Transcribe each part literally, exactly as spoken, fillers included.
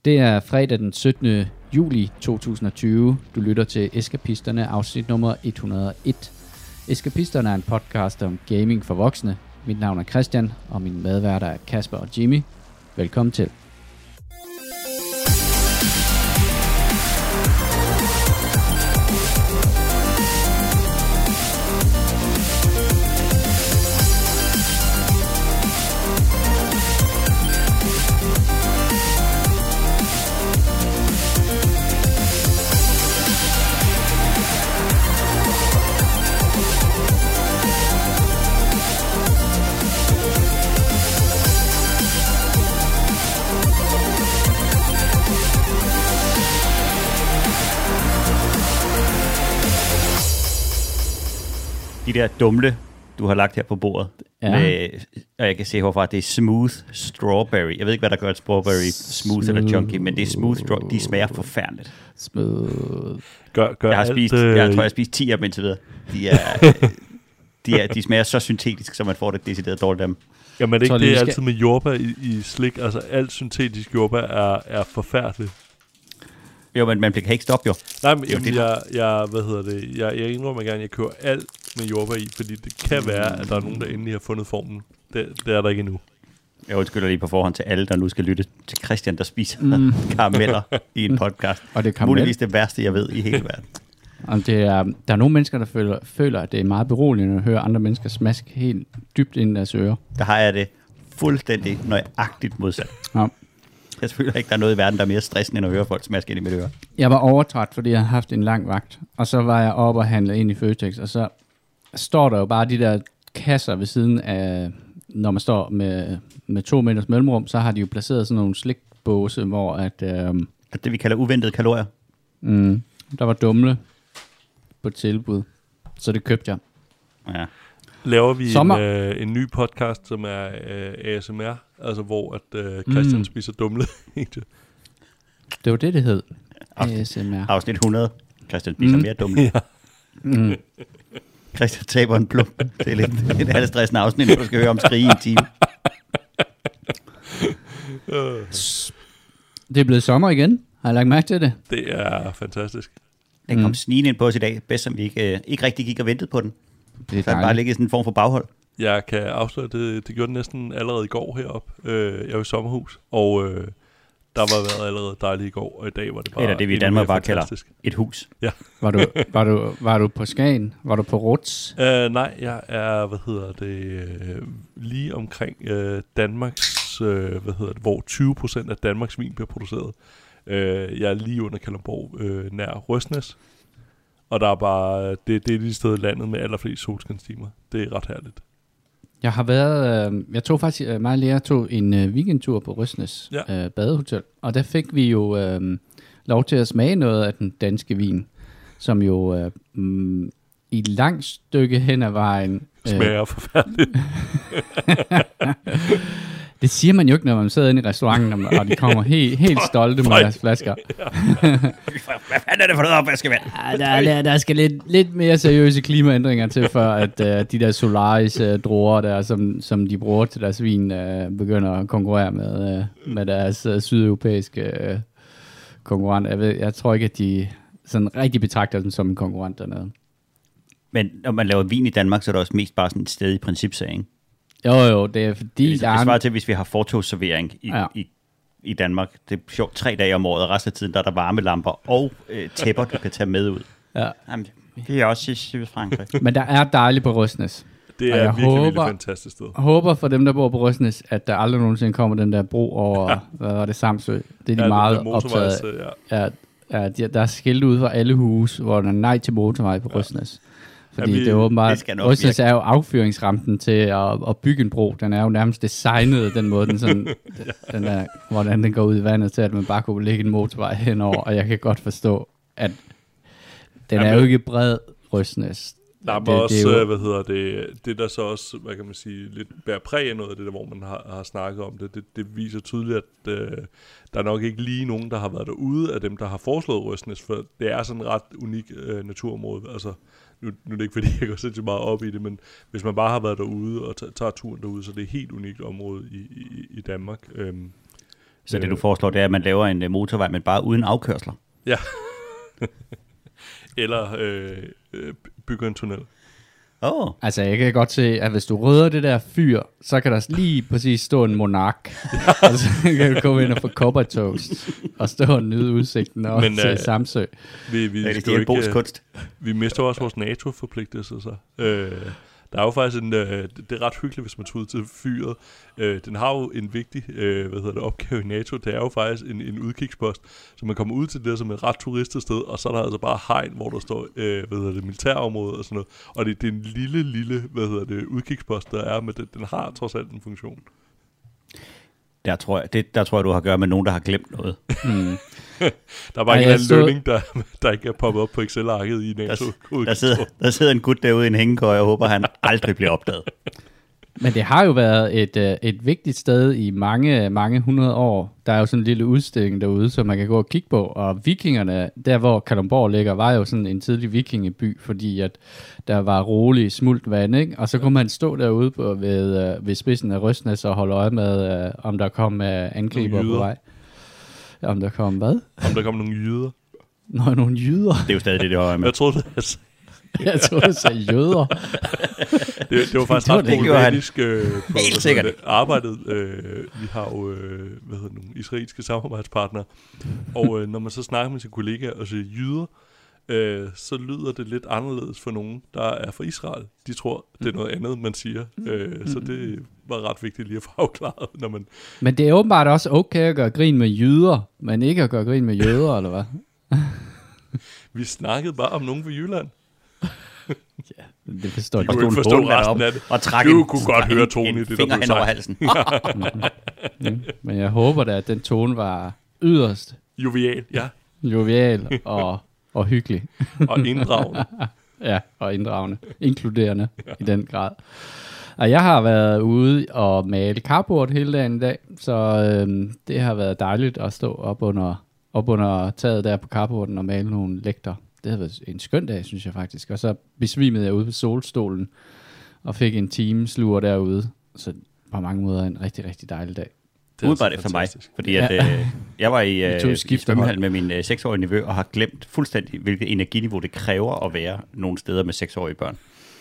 Det er fredag den syttende juli to tusind og tyve. Du lytter til Eskapisterne, afsnit nummer et hundrede og en. Eskapisterne er en podcast om gaming for voksne. Mit navn er Christian, og mine medværter er Kasper og Jimmy. Velkommen til. De der dumle, du har lagt her på bordet. Ja. Med, og jeg kan se hvorfor det er smooth strawberry. Jeg ved ikke, hvad der gør et strawberry smooth, smooth. eller chunky, men det er smooth straw. De smager forfærdeligt. Smooth. Gør, gør jeg har alt, spist, øh... jeg tror, jeg har spist ti af dem indtil videre. De, er, de, er, de smager så syntetisk, så man får det decideret dårligt af dem. Jamen er det ikke det, det skal... altid med jordbær i, i slik? Altså alt syntetisk jordbær er, er forfærdeligt. Jo, men man kan ikke stoppe jo. Nej, men jo, jamen, jeg, jeg, hvad hedder det, jeg, jeg indrømmer gerne, at jeg køber alt med jordbær i, fordi det kan være, at der er nogen, der endelig har fundet formen. Det, det er der ikke endnu. Jeg undskylder lige på forhånd til alle, der nu skal lytte til Christian, der spiser mm. karameller i en podcast. Og det er karamel. Muligvis det værste, jeg ved i hele verden. Og det er, der er nogle mennesker, der føler, føler, at det er meget beroligende at høre andre mennesker smaske helt dybt ind i deres ører. Der har jeg det fuldstændig nøjagtigt modsat. Ja. Jeg føler ikke, der er noget i verden, der er mere stressende, end at høre folk smaske ind i mit øre. Jeg var overtræt, fordi jeg havde haft en lang vagt. Og så var jeg oppe og handlede ind i Føtex, og så står der jo bare de der kasser ved siden af, når man står med, med to meters mellemrum, så har de jo placeret sådan nogle slikbåse, hvor at... Øhm, det vi kalder uventede kalorier. Mm, der var dumle på tilbud, så det købte jeg. Ja. Laver vi Sommer. en, øh, en ny podcast, som er øh, A S M R, altså hvor at øh, Christian Mm. spiser dumle. Det var det, det hed. Afsnit, A S M R. afsnit hundrede. Christian spiser mm. mere dumle. Ja. Mm. Christian taber en plump. Det er lidt et halvt stressende afsnit, du skal høre om skrige i en time. Det er blevet sommer igen. Har jeg lagt mærke til det? Det er fantastisk. Den kom Mm. snigende ind på os i dag. Bedst som vi ikke, øh, ikke rigtig gik og ventede på den. Det er Så den bare dejligt. ligger i sådan en form for baghold. Jeg kan afsløre, det, det gjorde den næsten allerede i går heroppe. Øh, jeg var i sommerhus, og øh, der var været allerede dejligt i går, og i dag var det bare Eller det vi i endnu Danmark mere bare fantastisk. kalder et hus. Ja. Var du, var, du, var du på Skagen? Var du på Ruts? Uh, nej, jeg er, hvad hedder det, øh, lige omkring øh, Danmarks, øh, hvad hedder det, hvor tyve procent af Danmarks vin bliver produceret. Uh, jeg er lige under Kalundborg, øh, nær Røsnæs. Og der er bare, det, det er de steder i landet med allerflest solskinstimer. Det er ret herligt. Jeg har været, øh, jeg tog faktisk, øh, mig og Lea tog en øh, weekendtur på Røsnæs Ja. øh, badehotel, og der fik vi jo øh, lov til at smage noget af den danske vin, som jo øh, mm, i et langt stykke hen ad vejen... Øh, Smager forfærdeligt. det siger man jo ikke, når man sidder inde i restauranten, og, og de kommer helt, helt stolte med deres flasker. Hvad fanden er det for noget opvaskevand? Ja, der, der, der skal lidt, lidt mere seriøse klimaændringer til, for at uh, de der Solaris-druer, der, som, som de bruger til deres vin, uh, begynder at konkurrere med, uh, med deres uh, sydeuropæiske uh, konkurrenter. Jeg, ved, jeg tror ikke, at de sådan rigtig betragter dem som en konkurrent dernede. Men når man laver vin i Danmark, så er det også mest bare sådan et sted i principsag, ikke? Jo, jo, det er fordi... Det, der det er svarer en- til, hvis vi har fortogsservering i, Ja. i, i Danmark. Det er sjovt tre dage om året, og resten af tiden der er der varmelamper og øh, tæpper, du kan tage med ud. Ja. Jamen, det er også i Sydfrankrig. Men der er dejligt på Røsnæs. Det Og er jeg virkelig, virkelig håber- fantastisk sted. Jeg håber for dem, der bor på Røsnæs, at der aldrig nogensinde kommer den der bro over, ja. hvad var det, Samsø. Det er de Ja, ja, meget den der optaget motorvejs, af. øh, ja. Ja, ja, de, der er skilt ude for alle huse, hvor der er nej til motorvej på Røsnæs. Fordi Ja, vi- det er det åbenbart, skal nok Røsnæs er jo affyringsrampen til at, at bygge en bro. Den er jo nærmest designet den måde, den sådan, den er, hvordan den går ud i vandet til, at man bare kunne lægge en motorvej henover. Og jeg kan godt forstå, at den Ja, er men- jo ikke bred, Røsnæs. Der er Det- også, det er jo- hvad hedder det, det der så også, hvad kan man sige, lidt bærer præg af noget af det der, hvor man har, har snakket om det. det. Det viser tydeligt, at øh, der er nok ikke lige nogen, der har været derude af dem, der har foreslået Røsnæs, for det er sådan et ret unik øh, naturområde. Altså, nu, nu er det ikke, fordi jeg går sindssygt meget op i det, men hvis man bare har været derude og tager turen derude, så det er et helt unikt område i, i, i Danmark. Øhm, Så det du foreslår, det er, at man laver en motorvej, men bare uden afkørsler? Ja. Eller øh, øh, bygger en tunnel. Oh. Altså, jeg kan godt se, at hvis du rydder det der fyr, så kan der lige præcis stå en monark. Og så kan du komme ind og få copper toast og stå og nyde udsigten og Men, til uh, Samsø. Vi, vi, det er det ikke, kunst. Vi mister også vores NATO-forpligtelser, så. Øh, der er jo faktisk en, øh, det er ret hyggeligt, hvis man tager ud til fyret. Øh, den har jo en vigtig øh, hvad hedder det, opgave i NATO. Det er jo faktisk en, en udkigspost, så man kommer ud til det som et ret turistet sted, og så er der altså bare hegn, hvor der står øh, hvad hedder det, militærområde og sådan noget. Og det, det er en lille, lille hvad hedder det, udkigspost, der er, men det, den har trods alt en funktion. Der tror jeg, det, der tror jeg, du har at gøre med nogen, der har glemt noget. Mm. Der er bare ikke en stod... lønning, der, der ikke er poppet op på Excel-arket i NATO. Der, der, sidder, der sidder en gut derude i en hængekøj, og håber, han aldrig bliver opdaget. Men det har jo været et, et vigtigt sted i mange, mange hundrede år. Der er jo sådan en lille udstilling derude, som man kan gå og kigge på. Og vikingerne, der hvor Kalundborg ligger, var jo sådan en tidlig vikingeby, fordi at der var rolig, smult vand, ikke? Og så kunne man stå derude på, ved, ved spidsen af Røsnæs og holde øje med, om der kom angriber på vej. Om der kom hvad? Om der kom nogle jyder. Nå, nogle jyder. Det er jo stadig det, det hører med. Jeg troede, det jeg sagde. Jeg troede, du sagde jøder. det, det var faktisk ret problematisk øh, på helt sikkert arbejdet. Øh, vi har jo øh, hvad hedder, nogle israelske samarbejdspartnere, og øh, når man så snakker med sine kollegaer og siger jyder, øh, så lyder det lidt anderledes for nogen, der er fra Israel. De tror, det er noget andet, man siger. Øh, så det var ret vigtigt lige at få afklaret. Når man Men det er åbenbart også okay at gøre grin med jyder, men ikke at gøre grin med jøder, eller hvad? Vi snakkede bare om nogen fra Jylland. Ja, det forstår jeg. Du kunne ikke forstå resten af det. Og du kunne godt høre tonen i det, der blev sagt. Halsen. mm. Men jeg håber da, at den tone var yderst jovial, ja. Jovial og, og hyggelig. Og inddragende. Ja, og inddragende. Inkluderende ja. I den grad. Og jeg har været ude og male carport hele dagen i dag, så øhm, det har været dejligt at stå op under, op under taget der på carporten og male nogle lægter. Det har været en skøn dag, synes jeg faktisk. Og så besvimede jeg ude på solstolen og fik en timeslur derude. Så på mange måder en rigtig, rigtig dejlig dag. Udebart efter mig, fordi at, ja. øh, jeg var i, øh, i svømmehallen med min øh, seksårige nevø og har glemt fuldstændig, hvilket energiniveau det kræver at være nogle steder med seksårige børn.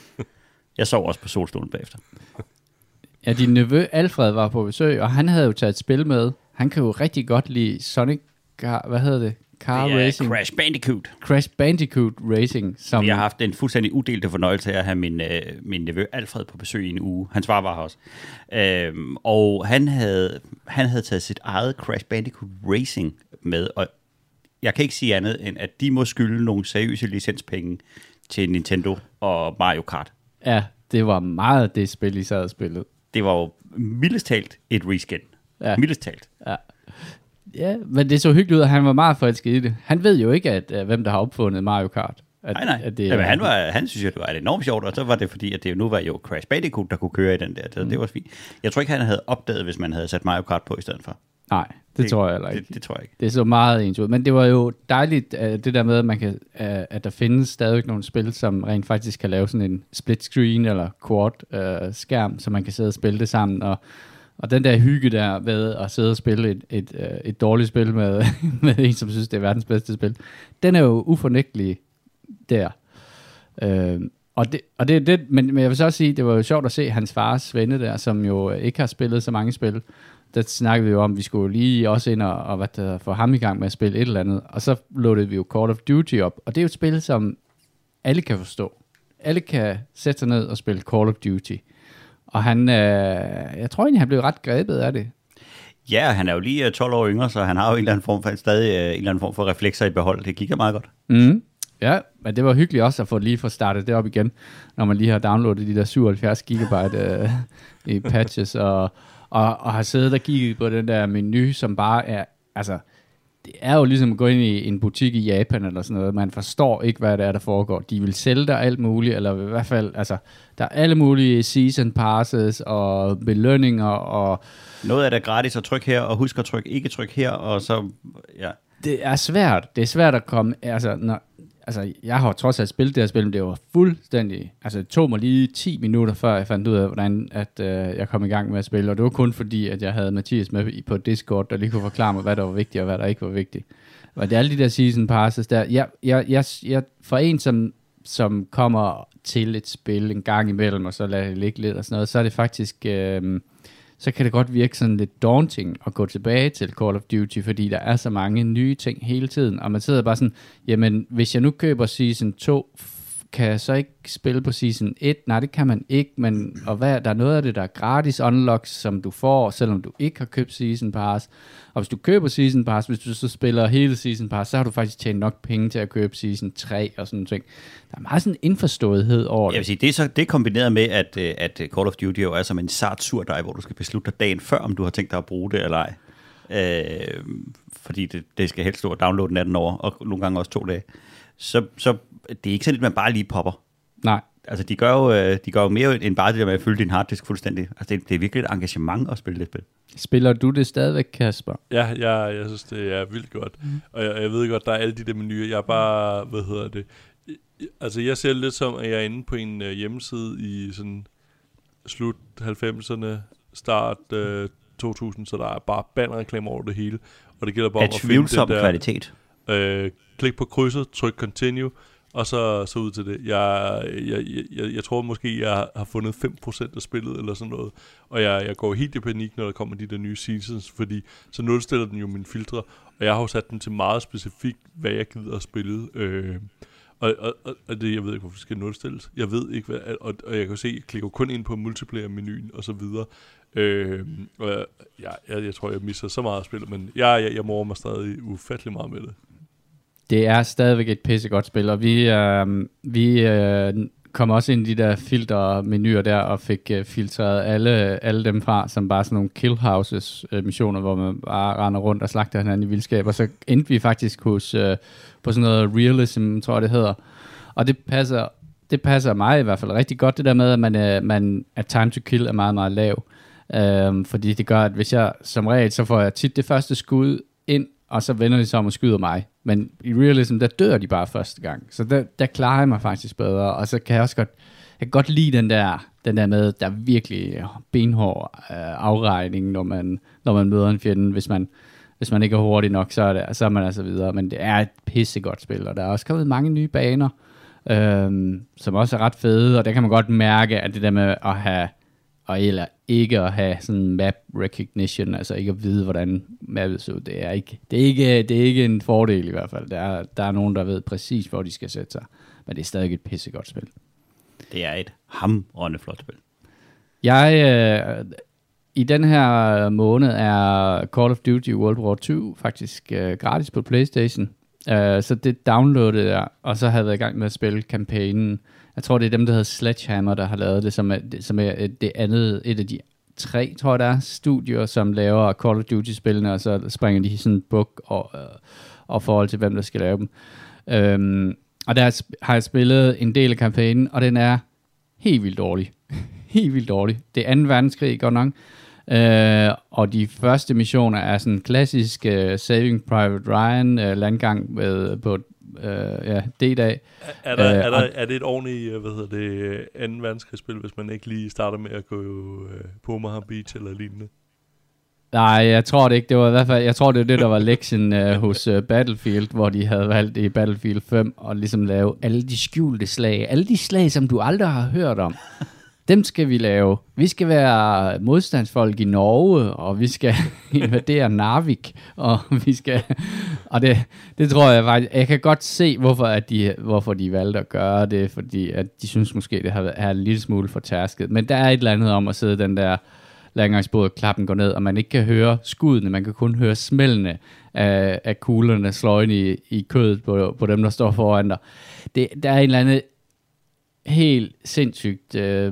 Jeg sov også på solstolen bagefter. Ja, din nevø Alfred var på besøg, og han havde jo taget et spil med. Han kan jo rigtig godt lide Sonic, Car, hvad hedder det? Car det er Racing. Crash Bandicoot. Crash Bandicoot Racing. Som jeg har haft en fuldstændig udelte fornøjelse af at have min, øh, min nevø Alfred på besøg i en uge. Hans far var her også. Øhm, og han havde, han havde taget sit eget Crash Bandicoot Racing med, og jeg kan ikke sige andet, end at de må skylde nogle seriøse licenspenge til Nintendo og Mario Kart. Ja, det var meget det spil, I sad og spillede. Det var jo mildest talt et reskin. Ja. Mildest talt. Ja. Ja, men det så hyggeligt ud, at han var meget forelsket i det. Han ved jo ikke, at, uh, hvem der har opfundet Mario Kart. At, nej, nej. At det, Jamen, han, var, han synes jo, det var enormt sjovt, og så var det fordi, at det nu var jo Crash Bandicoot, der kunne køre i den der. Så mm. det var fint. Jeg tror ikke, han havde opdaget, hvis man havde sat Mario Kart på i stedet for. Nej, det, det tror jeg heller ikke. Det, det tror jeg ikke. Det så meget ens ud. Men det var jo dejligt, uh, det der med, at, man kan, uh, at der findes stadig nogle spil, som rent faktisk kan lave sådan en split screen eller quad uh, skærm, så man kan sidde og spille det sammen. Og Og den der hygge der ved at sidde og spille et, et, et, et dårligt spil med, med en, som synes, det er verdens bedste spil, den er jo ufornægtelig der. Øh, og det, og det, det men, men jeg vil så også sige, det var jo sjovt at se hans fars venne der, som jo ikke har spillet så mange spil. Der snakkede vi jo om, at vi skulle lige også ind og, og hvad der, få ham i gang med at spille et eller andet. Og så loadede vi jo Call of Duty op. Og det er jo et spil, som alle kan forstå. Alle kan sætte sig ned og spille Call of Duty. Og han, øh, jeg tror egentlig, han blev ret grebet af det. Ja, han er jo lige tolv år yngre, så han har jo en eller anden form for, stadig en eller anden form for reflekser i behold. Det gik meget godt. Mm. Ja, men det var hyggeligt også at få lige få startet det op igen, når man lige har downloadet de der syvoghalvfjerds gigabyte øh, i patches, og, og, og har siddet og kigget på den der menu, som bare er, altså, det er jo ligesom at gå ind i en butik i Japan eller sådan noget. Man forstår ikke, hvad det er, der foregår. De vil sælge dig alt muligt, eller i hvert fald, altså, der er alle mulige season passes og belønninger og... Noget af det er gratis at trykke her, og husk at trykke ikke tryk her, og så, ja. Det er svært. Det er svært at komme, altså, når, altså, jeg har trods alt spillet det her spil, men det var fuldstændig, altså det tog mig lige ti minutter, før jeg fandt ud af, hvordan at, øh, jeg kom i gang med at spille, og det var kun fordi, at jeg havde Mathias med på Discord, der lige kunne forklare mig, hvad der var vigtigt, og hvad der ikke var vigtigt. Og det er alle de der season passes der, jeg, jeg, jeg, jeg, for en, som, som kommer til et spil en gang imellem, og så lader det ligge lidt og sådan noget, så er det faktisk... Øh, så kan det godt virke sådan lidt daunting at gå tilbage til Call of Duty, fordi der er så mange nye ting hele tiden, og man sidder bare sådan, jamen, hvis jeg nu køber Season to, kan jeg så ikke spille på Season et? Nej, det kan man ikke, men og hvad, der er noget af det, der er gratis unlocks, som du får, selvom du ikke har købt Season Pass, og hvis du køber Season Pass, hvis du så spiller hele Season Pass, så har du faktisk tjent nok penge til at købe Season tre og sådan noget. Der er meget sådan indforståethed over det. Jeg vil sige, det er, så, det er kombineret med, at, at Call of Duty jo er som en sart surdej, hvor du skal beslutte dig dagen før, om du har tænkt dig at bruge det eller ej. Øh, fordi det, det skal helst stå og downloade natten over, og nogle gange også to dage. Så, så det er ikke sådan, at man bare lige popper. Nej. Altså, de gør jo, de gør jo mere end bare det der med at fylde din harddisk fuldstændig. Altså, det, det er virkelig et engagement at spille det spil. Spiller du det stadigvæk, Kasper? Ja, jeg, jeg synes, det er vildt godt. Mm. Og jeg, jeg ved godt, der er alle de der menuer. Jeg er bare, hvad hedder det... Altså, jeg ser lidt som, at jeg er inde på en uh, hjemmeside i sådan slut halvfemserne, start uh, to tusind, så der er bare bannerreklamer over det hele. Og det gælder bare om at finde den der... kvalitet. Øh, klik på krydset, tryk continue, og så, så ud til det. Jeg, jeg, jeg, jeg tror måske, jeg har fundet fem procent af spillet, eller sådan noget. Og jeg, jeg går helt i panik, når der kommer de der nye seasons, fordi så nulstiller den jo mine filtre, og jeg har jo sat den til meget specifikt, hvad jeg gider at spille. Øh, og, og, og det, jeg ved ikke, hvorfor det skal nulstilles. Jeg ved ikke, hvad, og, og jeg kan se, jeg klikker kun ind på multiplayer-menuen, og så videre. Øh, og jeg, jeg, jeg tror, jeg misser så meget at spille, men jeg, jeg, jeg morer mig stadig ufattelig meget med det. Det er stadigvæk et pissegodt spil, og vi, øh, vi øh, kom også ind i de der filtermenuer der, og fik øh, filtreret alle, alle dem fra, som bare sådan nogle killhouses øh, missioner, hvor man bare render rundt og slagter hinanden i vildskab, og så endte vi faktisk hos, øh, på sådan noget realism, tror jeg det hedder, og det passer, det passer mig i hvert fald rigtig godt, det der med, at man, øh, man, at time to kill er meget, meget lav, øh, fordi det gør, at hvis jeg som regel, så får jeg tit det første skud ind, og så vender de sig om og skyder mig. Men i realism, der dør de bare første gang. Så der, der klarer jeg mig faktisk bedre. Og så kan jeg også godt, jeg kan godt lide den der, den der med, der er virkelig benhård øh, afregning, når man, når man møder en fjende. Hvis man, hvis man ikke er hurtig nok, så er, det, så er man altså videre. Men det er et pissegodt spil, og der er også kommet mange nye baner, øh, som også er ret fede. Og der kan man godt mærke, at det der med at have, og eller ikke at have sådan map recognition, altså ikke at vide, hvordan mappet ser ud, det er ikke, det er ikke, det er ikke en fordel i hvert fald. Der er, der er nogen, der ved præcis, hvor de skal sætte sig. Men det er stadig et pissegodt spil. Det er et hamrende flot spil. Jeg, øh, i den her måned er Call of Duty World War to faktisk øh, gratis på PlayStation. Uh, så det downloadede jeg, og så havde jeg været i gang med at spille kampagnen. Jeg tror, det er dem, der hedder Sledgehammer, der har lavet det, som er, som er det andet, et af de tre, tror jeg, der er studier, som laver Call of Duty-spillene, og så springer de sådan en book og, øh, og forhold til, hvem der skal lave dem. Um, og der har jeg spillet en del af kampagnen, og den er helt vildt dårlig. helt vildt dårlig. Det er anden verdenskrig, godt nok. Uh, og de første missioner er sådan klassisk uh, Saving Private Ryan, uh, landgang med, på uh, ja, D-dag. Er, er, der, uh, er, der, er det et ordentligt, hvad hedder det, anden verdenskrigsspil, hvis man ikke lige starter med at gå uh, på Omaha Beach eller lignende? Nej, jeg tror det ikke. Det var i hvert fald, jeg tror det var det, der var lektien uh, hos uh, Battlefield, hvor de havde valgt i Battlefield fem og ligesom lave alle de skjulte slag, alle de slag, som du aldrig har hørt om. Dem skal vi lave. Vi skal være modstandsfolk i Norge, og vi skal invadere Narvik, og vi skal... Og det, det tror jeg faktisk... Jeg kan godt se, hvorfor, at de, hvorfor de valgte at gøre det, fordi at de synes måske, det har været en lille smule for tærsket. Men der er et eller andet om at sidde den der landgangsbåd, klappen går ned, og man ikke kan høre skuddene, man kan kun høre smældene af, af kuglerne slå ind i, i kødet på, på dem, der står foran dig. Det, der er en eller anden... helt sindssygt, øh,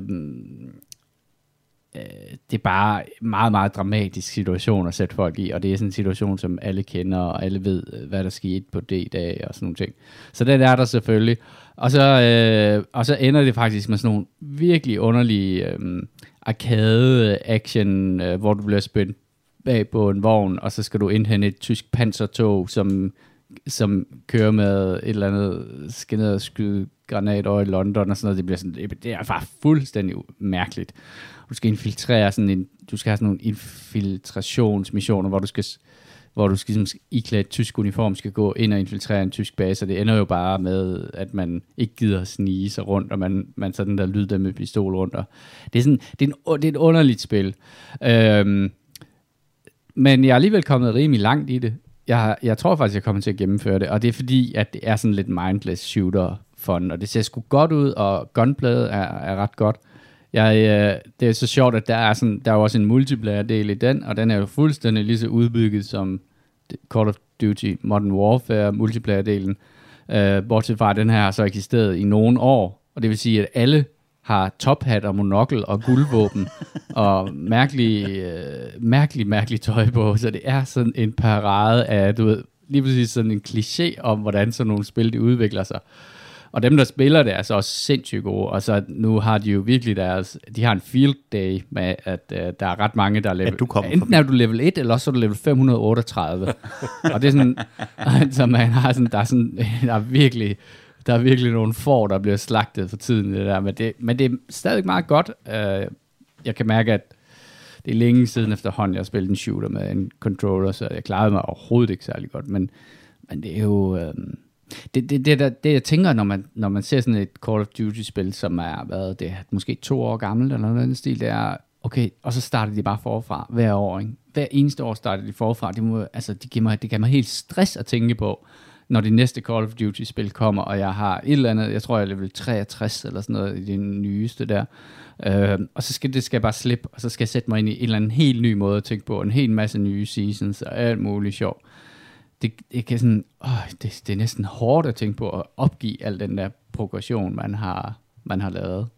øh, det er bare en meget, meget dramatisk situation at sætte folk i, og det er sådan en situation, som alle kender, og alle ved, hvad der skete på D-dag og sådan nogle ting. Så den er der selvfølgelig. Og så, øh, og så ender det faktisk med sådan nogle virkelig underlige øh, arcade-action, øh, hvor du bliver spændt bag på en vogn, og så skal du indhente et tysk pansertog, som som kører med et eller andet, skal ned og skyde granat over i London og sådan noget. Det bliver sådan, det er bare fuldstændig mærkeligt. Du skal infiltrere sådan en, du skal have sådan nogle infiltrationsmissioner, hvor du skal, hvor du skal ligesom, iklæde et tysk uniform, skal gå ind og infiltrere en tysk base, og det ender jo bare med, at man ikke gider at snige sig rundt, og man, man sådan der lyder med pistol rundt. Og det er sådan, det er, en, det er et underligt spil. Øhm, men jeg er alligevel kommet rimelig langt i det. Jeg, jeg tror faktisk, jeg kommer til at gennemføre det, og det er fordi, at det er sådan lidt mindless shooter fun, og det ser sgu godt ud, og gunplayet er, er ret godt. Jeg, øh, det er så sjovt, at der er, sådan, der er også en multiplayer-del i den, og den er jo fuldstændig lige så udbygget som Call of Duty Modern Warfare multiplayer-delen, øh, bortset fra, at den her har så eksisteret i nogle år, og det vil sige, at alle har tophat og monokkel og guldvåben og mærkelig, øh, mærkelig, mærkelig tøj på, så det er sådan en parade af, du ved, lige præcis sådan en kliché om, hvordan sådan nogle spil, de udvikler sig. Og dem, der spiller det, er så også sindssygt gode, og så nu har de jo virkelig deres, de har en field day med, at uh, der er ret mange, der er level, enten er du level et, eller også er du level fem hundrede otteogtredive. Og det er sådan, altså man har sådan, der er sådan, der er virkelig, der er virkelig nogle får, der bliver slagtet for tiden, det der, men det, men det er stadig meget godt. Uh, jeg kan mærke, at det er længe siden efterhånden, jeg har spillet en shooter med en controller, så jeg klarede mig overhovedet ikke særlig godt, men, men det er jo... Uh, Det, det, det, det, det jeg tænker, når man, når man ser sådan et Call of Duty-spil, som er hvad, det er måske to år gammelt, eller noget andet stil, det er, okay, og så starter de bare forfra hver år, ikke? Hver eneste år starter de forfra. Det, må, altså, det, giver mig, det giver mig helt stress at tænke på, når det næste Call of Duty-spil kommer, og jeg har et eller andet, jeg tror, jeg er level treogtres eller sådan noget i det nyeste der, øh, og så skal det skal jeg bare slippe, og så skal jeg sætte mig ind i en eller anden helt ny måde at tænke på, en hel masse nye seasons og alt muligt sjov. Det, det, kan sådan, åh, det, det er næsten hårdt at tænke på at opgive al den der progression, man har, man har lavet.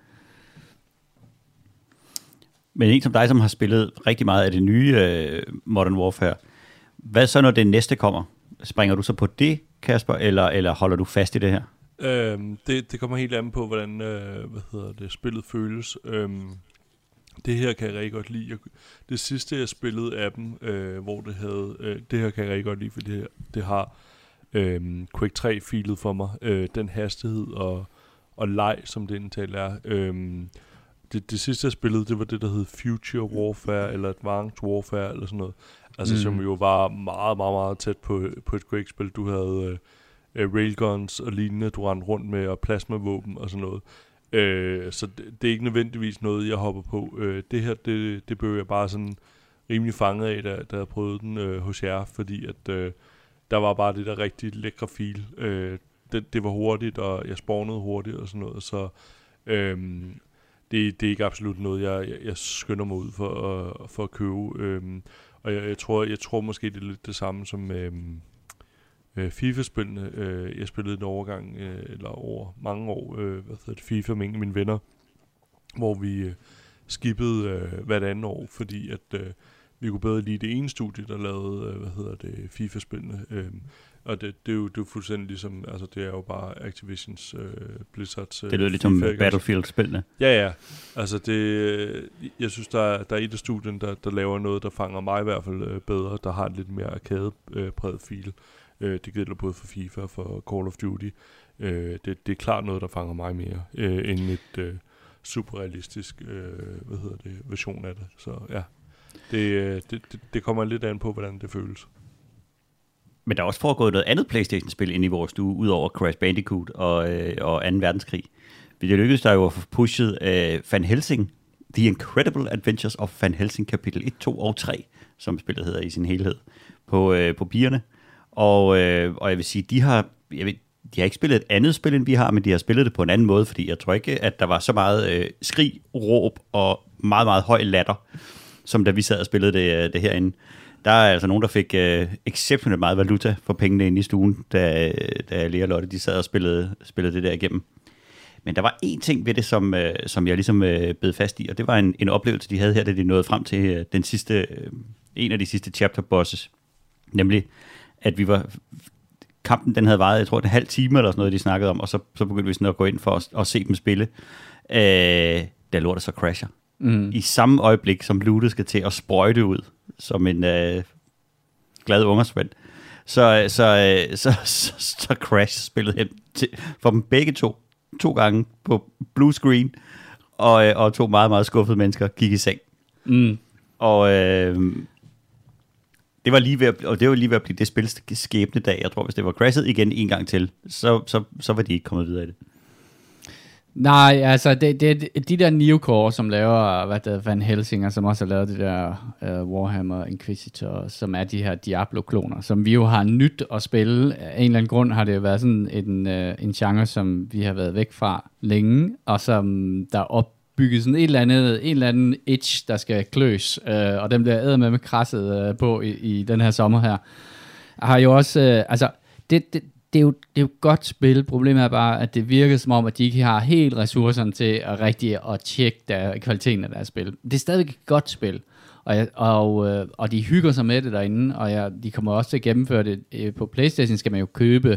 Men en som dig, som har spillet rigtig meget af det nye uh, Modern Warfare, hvad så, når det næste kommer? Springer du så på det, Kasper, eller, eller holder du fast i det her? Øhm, det, det kommer helt an på, hvordan øh, hvad hedder det, spillet føles. Øhm, Det her kan jeg rigtig godt lide. Jeg, det sidste, jeg spillede af dem, øh, hvor det havde... Øh, det her kan jeg rigtig godt lide, for det, det har øh, Quake tre-filet for mig. Øh, den hastighed og, og leg, som det indtalt er. Øh, det, det sidste, jeg spillede, det var det, der hed Future Warfare, eller Advanced Warfare, eller sådan noget. Altså, mm. som jo var meget, meget, meget tæt på, på et Quake-spil. Du havde øh, railguns og lignende, du rendte rundt med, og plasmavåben og sådan noget. Øh, så det, det er ikke nødvendigvis noget, jeg hopper på. Øh, det her, det, det blev jeg bare sådan rimelig fanget af, da, da jeg prøvede den øh, hos jer, fordi at øh, der var bare det der rigtig lækre feel. Øh, det, det var hurtigt, og jeg spawnede hurtigt og sådan noget, så øh, det, det er ikke absolut noget, jeg, jeg, jeg skynder mig ud for, uh, for at købe. Øh, og jeg, jeg, tror, jeg tror måske, det er lidt det samme som... Øh, FIFA-spillene. Øh, jeg spillede en overgang, øh, eller over mange år, øh, hvad hedder det, FIFA med en af mine venner, hvor vi øh, skippede øh, hvert andet år, fordi at øh, vi kunne bedre lide det ene studie, der lavede, øh, hvad hedder det, FIFA-spillene. Øh, og det, det, er jo, det er jo fuldstændig ligesom, altså det er jo bare Activisions, øh, Blizzards øh, det lyder lidt som Battlefield-spillene. Ja, ja. Altså det, jeg synes, der er, der er et af studien, der, der laver noget, der fanger mig i hvert fald øh, bedre, der har en lidt mere arcade-præget øh, feel. Øh, det gælder både for FIFA og for Call of Duty. Øh, det, det er klart noget, der fanger mig mere, øh, end et øh, superrealistisk øh, hvad hedder det, version af det. Så ja, det, det, det, det kommer lidt an på, hvordan det føles. Men der er også foregået noget andet PlayStation-spil inde i vores stue, udover Crash Bandicoot og, øh, og anden verdenskrig. Det lykkedes der jo at få pushet øh, Van Helsing, The Incredible Adventures of Van Helsing, kapitel et, to og tre, som spillet hedder i sin helhed, på, øh, på pigerne. Og, øh, og jeg vil sige, de har, jeg ved, de har ikke spillet et andet spil, end vi har, men de har spillet det på en anden måde, fordi jeg tror ikke, at der var så meget øh, skrig, råb og meget, meget høj latter, som da vi sad og spillede det, det herinde. Der er altså nogen, der fik øh, exceptionelt meget valuta for pengene inde i stuen, da, da Lea og Lotte, de sad og spillede, spillede det der igennem. Men der var én ting ved det, som, øh, som jeg ligesom øh, bed fast i, og det var en, en oplevelse, de havde her, da de nåede frem til øh, den sidste, øh, en af de sidste chapter bosses, nemlig at vi var, kampen den havde varet, jeg tror det en halv time eller sådan noget, de snakkede om, og så, så begyndte vi sådan at gå ind for at, at se dem spille. Øh, der lå der så crasher. Mm. I samme øjeblik, som lootet skal til at sprøjte ud, som en øh, glad ungersvend, Så, så, så, så, så Crash spillede hen til, for dem begge to, to gange på blue screen, og, og to meget, meget skuffede mennesker gik i seng. Mm. Og øh, det var lige ved at, og det var lige ved at blive det spil skæbne dag. Jeg tror, hvis det var crashet igen en gang til, så, så, så var de ikke kommet videre i det. Nej, altså det, det, de der Neocore, som laver, hvad det er, Van Helsing, som også har lavet det der uh, Warhammer Inquisitor, som er de her Diablo-kloner, som vi jo har nyt at spille. Af en eller anden grund har det jo været sådan en, uh, en genre, som vi har været væk fra længe, og som der er opbygget sådan et eller andet, en eller anden itch, der skal kløs, uh, og dem bliver æder med med krasset uh, på i, i den her sommer her. Har jo også, uh, altså, det, det Det er, jo, det er jo et godt spil. Problemet er bare, at det virker som om, at de ikke har helt ressourcerne til at rigtig at tjekke der, kvaliteten af deres spil. Det er stadig et godt spil, og, jeg, og, og de hygger sig med det derinde, og jeg, de kommer også til at gennemføre det. På PlayStation skal man jo købe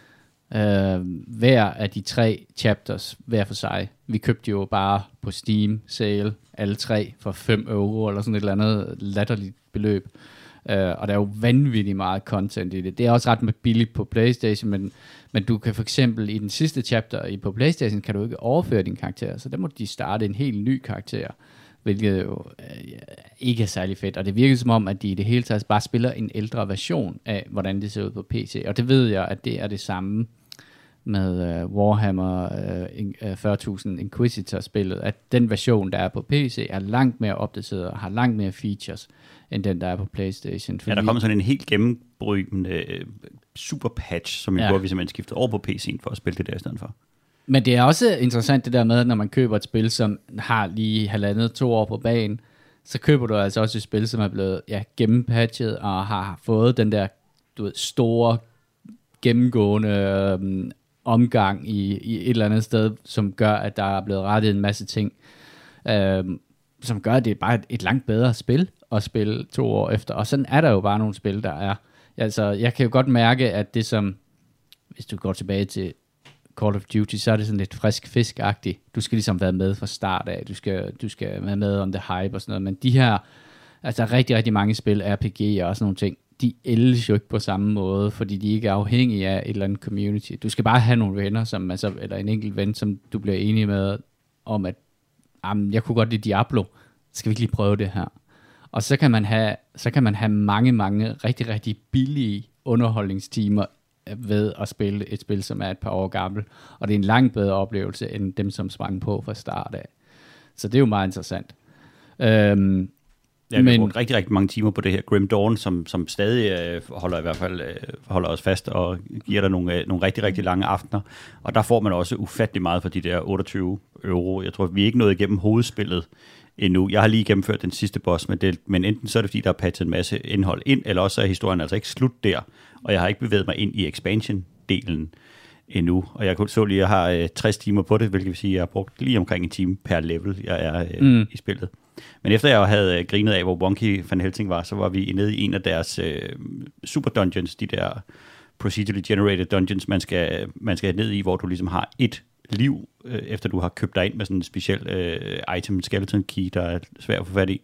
øh, hver af de tre chapters hver for sig. Vi købte jo bare på Steam sale alle tre for fem euro, eller sådan et eller andet latterligt beløb. Uh, og der er jo vanvittigt meget content i det. Det er også ret billigt på PlayStation, men, men du kan for eksempel i den sidste chapter i på PlayStation, kan du ikke overføre din karakter, så der må de starte en helt ny karakter, hvilket jo uh, ikke er særlig fedt. Og det virker som om, at de i det hele taget bare spiller en ældre version af, hvordan det ser ud på P C. Og det ved jeg, at det er det samme med uh, Warhammer uh, fyrre tusind Inquisitor-spillet, at den version, der er på P C, er langt mere opdateret og har langt mere features, end den, der er på PlayStation. Fordi... Ja, der kommer sådan en helt gennembrydende uh, super patch, som ja. gjorde, vi simpelthen skiftede over på P C'en for at spille det der i stedet for. Men det er også interessant det der med, når man køber et spil, som har lige halvandet, to år på banen, så køber du altså også et spil, som er blevet ja, gennempatchet og har fået den der du ved, store, gennemgående øhm, omgang i, i et eller andet sted, som gør, at der er blevet rettet en masse ting, øhm, som gør, at det er bare et, et langt bedre spil at spille to år efter. Og sådan er der jo bare nogle spil, der er. Altså, jeg kan jo godt mærke, at det som, hvis du går tilbage til Call of Duty, så er det sådan lidt frisk fisk-agtigt. Du skal ligesom være med fra start af. Du skal, du skal være med on the hype og sådan noget. Men de her, altså der er rigtig, rigtig mange spil, R P G'er og sådan nogle ting, de ældes jo ikke på samme måde, fordi de ikke er afhængige af et eller andet community. Du skal bare have nogle venner, som, altså, eller en enkelt ven, som du bliver enig med, om at, jamen, jeg kunne godt lide Diablo, skal vi ikke lige prøve det her? Og så kan man have, så kan man have mange, mange rigtig, rigtig billige underholdningstimer ved at spille et spil, som er et par år gammel. Og det er en langt bedre oplevelse, end dem, som sprang på fra start af. Så det er jo meget interessant. Øhm, Ja, vi har brugt rigtig, rigtig mange timer på det her Grim Dawn, som, som stadig øh, holder i hvert fald øh, holder os fast og giver dig nogle, øh, nogle rigtig, rigtig lange aftener. Og der får man også ufattelig meget for de der otteogtyve euro. Jeg tror, vi er ikke nået igennem hovedspillet endnu. Jeg har lige gennemført den sidste boss, men, det, men enten så er det, fordi der er patchet en masse indhold ind, eller også er historien altså ikke slut der. Og jeg har ikke bevæget mig ind i expansion-delen endnu. Og jeg så lige, at jeg har øh, tres timer på det, hvilket vil sige, at jeg har brugt lige omkring en time per level, jeg er øh, mm. i spillet. Men efter jeg havde grinet af, hvor wonky Van Helsing var, så var vi nede i en af deres øh, super dungeons, de der procedurally generated dungeons, man skal, man skal ned i, hvor du ligesom har et liv, øh, efter du har købt dig ind med sådan en speciel øh, item, skeleton key, der er svært at få fat i.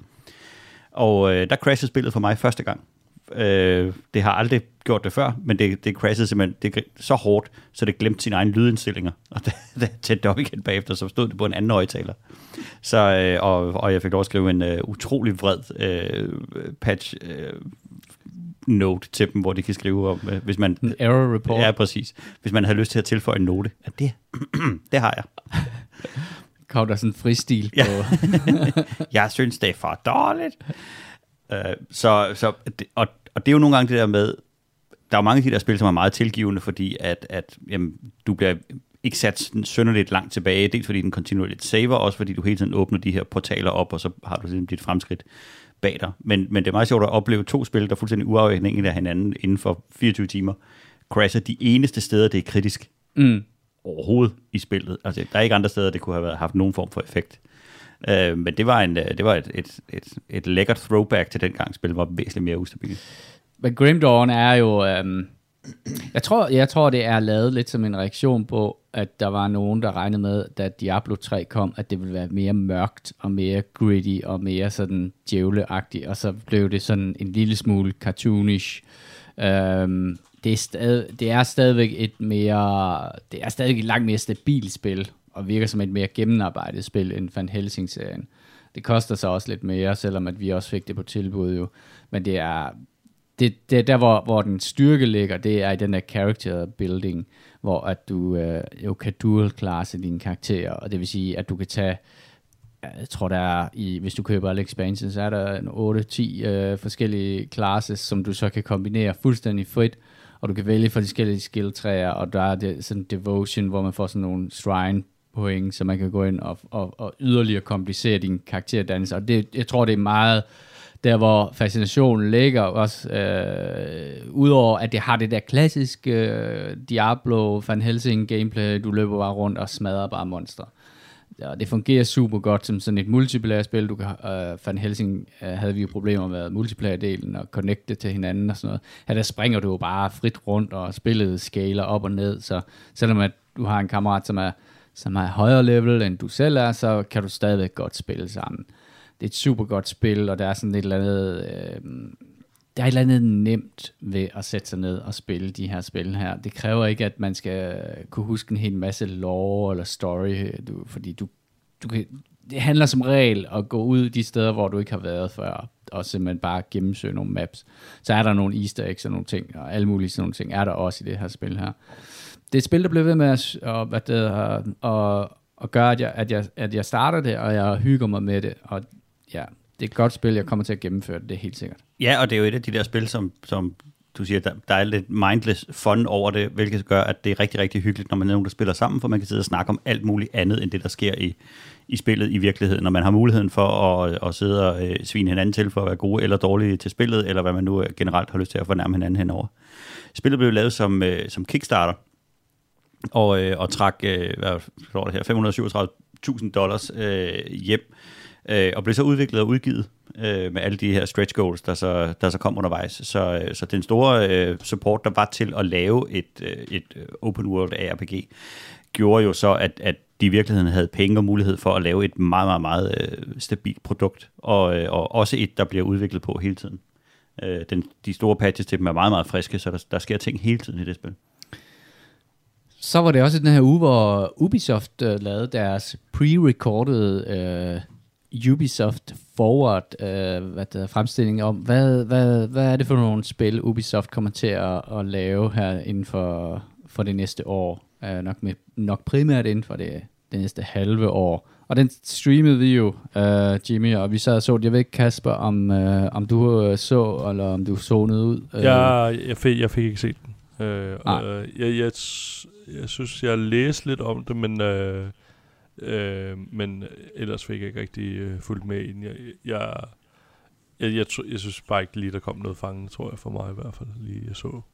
Og øh, der crashede spillet for mig første gang. Øh, det har aldrig gjort det før, men det, det crashede simpelthen det er så hårdt, så det glemte sine egne lydindstillinger. Og det, det tændte op igen bagefter, så stod det på en anden højtaler. Så, øh, og, og jeg fik lov at skrive en uh, utrolig vred uh, patch uh, note til dem, hvor de kan skrive om, uh, hvis man... En error report. Ja, præcis. Hvis man havde lyst til at tilføje en note. Ja, det, det har jeg. Kom der sådan en fristil på... Ja. Jeg synes, det er for dårligt. Uh, så, så, og, og det er jo nogle gange det der med, der er jo mange af de der spil, som er meget tilgivende, fordi at, at jamen, du bliver ikke sat synderligt langt tilbage, dels fordi den kontinuerligt saver, også fordi du hele tiden åbner de her portaler op, og så har du ligesom dit fremskridt bag dig. Men, men det er meget sjovt at opleve to spil, der er fuldstændig uafhængige af hinanden inden for fireogtyve timer, crasher de eneste steder, det er kritisk mm. overhovedet i spillet. Altså, der er ikke andre steder, det kunne have været, haft nogen form for effekt. Uh, men det var, en, det var et, et, et, et lækkert throwback til den gang, spillet var væsentligt mere ustabilt. Men Grim Dawn er jo... Øhm, jeg, tror, jeg tror, det er lavet lidt som en reaktion på, at der var nogen, der regnede med, da Diablo tre kom, at det ville være mere mørkt og mere gritty og mere sådan djævleagtigt, og så blev det sådan en lille smule cartoonish. Øhm, det, er stad, det er stadigvæk et mere, det er stadigvæk et langt mere stabilt spil, og virker som et mere gennemarbejdet spil end Van Helsing-serien. Det koster så også lidt mere, selvom at vi også fik det på tilbud jo. Men det er, det, det er der, hvor, hvor den styrke ligger, det er i den der character building, hvor at du øh, jo kan dual-klasse dine karakterer, og det vil sige, at du kan tage, jeg tror der er, i, hvis du køber alle expansions, så er der otte ti øh, forskellige classes, som du så kan kombinere fuldstændig frit, og du kan vælge for de forskellige skill-træer, og der er det, sådan devotion, hvor man får sådan nogle shrine point, så man kan gå ind og, og, og yderligere komplicere din karakterdannelse, og det, jeg tror, det er meget der, hvor fascinationen ligger også, øh, udover at det har det der klassiske øh, Diablo, Van Helsing gameplay, du løber bare rundt og smadrer bare monstre. Ja, det fungerer super godt som sådan et multiplayer-spil. Du kan, øh, Van Helsing øh, havde vi jo problemer med multiplayer-delen og connecte til hinanden og sådan noget. Her der springer du jo bare frit rundt, og spillet scaler op og ned, så selvom at du har en kammerat, som er, som er højere level, end du selv er, så kan du stadigvæk godt spille sammen. Det er et super godt spil, og der er sådan et eller andet, øh, der er et eller andet nemt ved at sætte sig ned og spille de her spil her. Det kræver ikke, at man skal kunne huske en hel masse lore eller story, du, fordi du, du kan, det handler som regel at gå ud de steder, hvor du ikke har været før, og simpelthen bare gennemsøge nogle maps. Så er der nogle easter eggs og nogle ting, og alle mulige sådan nogle ting er der også i det her spil her. Det er et spil, der bliver ved med at, og, hvad det, og, og, og gøre, at jeg, at, jeg, at jeg starter det, og jeg hygger mig med det, og ja, det er et godt spil, jeg kommer til at gennemføre det, det er helt sikkert. Ja, og det er jo et af de der spil, som, som du siger, der, der er lidt mindless fun over det, hvilket gør, at det er rigtig, rigtig hyggeligt, når man er nogen, der spiller sammen, for man kan sidde og snakke om alt muligt andet, end det, der sker i, i spillet i virkeligheden. Når man har muligheden for at, at sidde og øh, svine hinanden til for at være gode eller dårlige til spillet, eller hvad man nu generelt har lyst til at fornærme hinanden henover. Spillet blev lavet som, øh, som Kickstarter, og, øh, og trak øh, hvad står det her, fem hundrede og syvogtredive tusind dollars øh, hjem, øh, og blev så udviklet og udgivet øh, med alle de her stretch goals, der så, der så kom undervejs. Så, øh, så den store øh, support, der var til at lave et, øh, et open world A R P G, gjorde jo så, at, at de i virkeligheden havde penge og mulighed for at lave et meget, meget, meget øh, stabilt produkt, og, øh, og også et, der bliver udviklet på hele tiden. Øh, den, de store patches til dem er meget, meget friske, så der, der sker ting hele tiden i det spil. Så var det også den her uge, hvor Ubisoft uh, lavede deres pre-recorded uh, Ubisoft Forward uh, hvad der, fremstilling om, hvad, hvad, hvad er det for nogle spil, Ubisoft kommer til at, at lave her inden for, for det næste år. Uh, nok, med, nok primært inden for det, det næste halve år. Og den streamede vi jo, uh, Jimmy, og vi sad og så, jeg ved ikke, Kasper, om, uh, om du så, eller om du så noget ud. Uh, ja, jeg fik, jeg fik ikke set den. Uh, uh, jeg, jeg, jeg synes, jeg læste lidt om det, men, uh, uh, men ellers fik jeg ikke rigtig uh, fulgt med ind. Jeg, jeg, jeg, jeg, jeg synes bare ikke lige, der kom noget fangende, tror jeg, for mig i hvert fald, lige jeg så.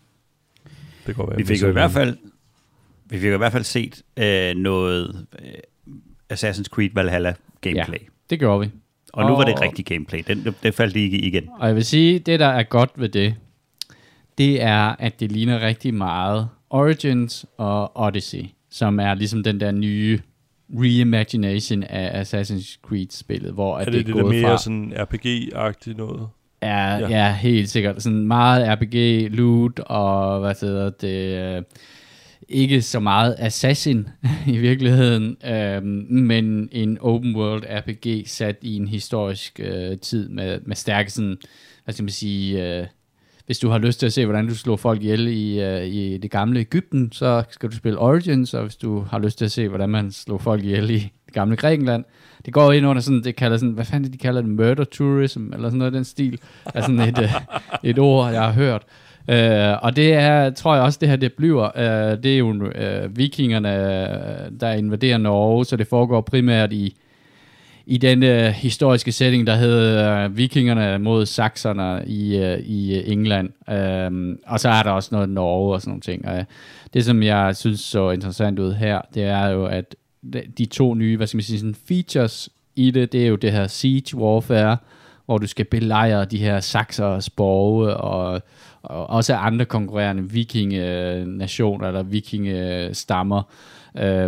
Det går være, vi fik jo i hvert fald vi fik jo i hvert fald set uh, noget uh, Assassin's Creed Valhalla gameplay. Ja, det gjorde vi. Og, og nu var det rigtig gameplay. Den, det faldt ikke igen. Og jeg vil sige, det der er godt ved det, det er, at det ligner rigtig meget Origins og Odyssey, som er ligesom den der nye reimagination af Assassin's Creed-spillet, hvor er at det, det er det gået der mere fra, sådan R P G-agtigt noget? Ja, ja. ja, helt sikkert. Sådan meget R P G, loot og hvad hedder det, øh, ikke så meget Assassin i virkeligheden, øh, men en open world R P G sat i en historisk øh, tid med, med stærke sådan, hvad skal man sige, øh, hvis du har lyst til at se, hvordan du slår folk ihjel i, uh, i det gamle Egypten, så skal du spille Origins, og hvis du har lyst til at se, hvordan man slår folk ihjel i det gamle Grækenland, det går ind under sådan, det kalder sådan, hvad fanden de kalder det, murder tourism, eller sådan noget af den stil, er sådan et, uh, et ord, jeg har hørt. Uh, og det er, tror jeg også, det her, det bliver, uh, det er jo uh, vikingerne, der invaderer Norge, så det foregår primært i i den uh, historiske setting, der hedder uh, vikingerne mod sakserne i, uh, i England. Um, og så er der også noget Norge og sådan nogle ting. Og det, som jeg synes så interessant ud her, det er jo, at de to nye, hvad skal man sige, sådan features i det, det er jo det her siege warfare, hvor du skal belejre de her saksers borge, og, og også andre konkurrerende vikinge-nationer, eller vikinge-stammer. Um,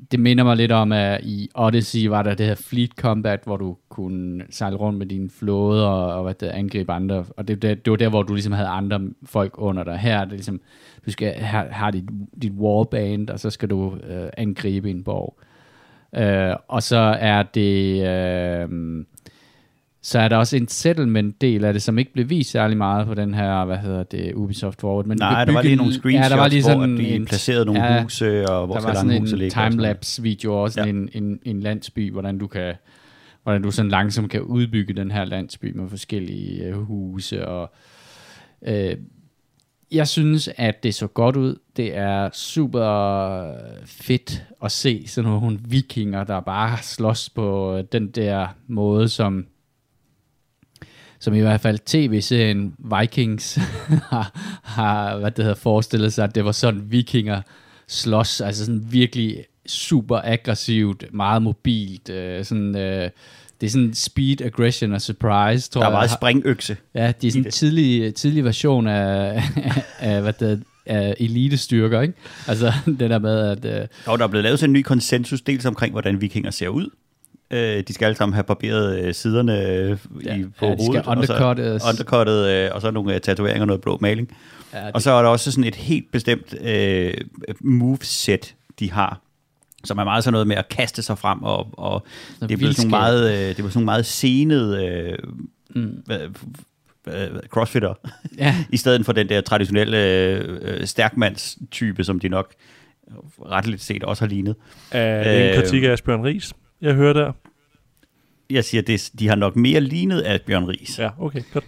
det minder mig lidt om, at i Odyssey var der det her fleet combat, hvor du kunne sejle rundt med dine flåde og, og hvad det, angribe andre. Og det, det, det var der, hvor du ligesom havde andre folk under dig. Her er det ligesom, du skal have, have dit, dit warband, og så skal du øh, angribe en borg. Øh, og så er det... Øh, så er der også en settlement-del af det, som ikke blev vist særlig meget på den her, hvad hedder det, Ubisoft Forward. Men Nej, der var lige nogle screenshots, ja, der var lige sådan hvor de en, placerede nogle ja, huse, og hvor skal lange huse ligge. Der var sådan en timelapse-video, også ja. en, en, en landsby, hvordan du kan, hvordan du sådan langsomt kan udbygge den her landsby med forskellige øh, huse. Og, øh, jeg synes, at det så godt ud. Det er super fedt at se sådan nogle vikinger, der bare slås på den der måde, som som i hvert fald tv-serien Vikings har, har hvad det hedder, forestillet sig, at det var sådan vikinger slås, altså sådan virkelig super aggressivt, meget mobilt, øh, sådan, øh, det er sådan speed, aggression og surprise, tror jeg. Der er meget springøkse. Ja, det er sådan en tidlig, tidlig version af, af, af hvad det hedder, af elitestyrker, ikke? Altså det der med, at... Øh, og der er blevet lavet sådan en ny konsensus, dels omkring, hvordan vikinger ser ud. De skal alle sammen have barberet øh, siderne øh, ja, i, på ja, hovedet, og så, undercuttet, øh, og så nogle øh, tatoveringer og noget blå maling. Ja, det... Og så er der også sådan et helt bestemt øh, moveset, de har, som er meget sådan noget med at kaste sig frem, og, og det er blevet sådan meget, øh, det er sådan meget scenet øh, mm. øh, crossfitter, ja. I stedet for den der traditionelle øh, stærkmandstype, som de nok retteligt set også har lignet. Er det en kritik af Asbjørn Riis? Jeg hører der. Jeg siger, det, de har nok mere lignet af Bjørn Riis. Ja, okay, godt.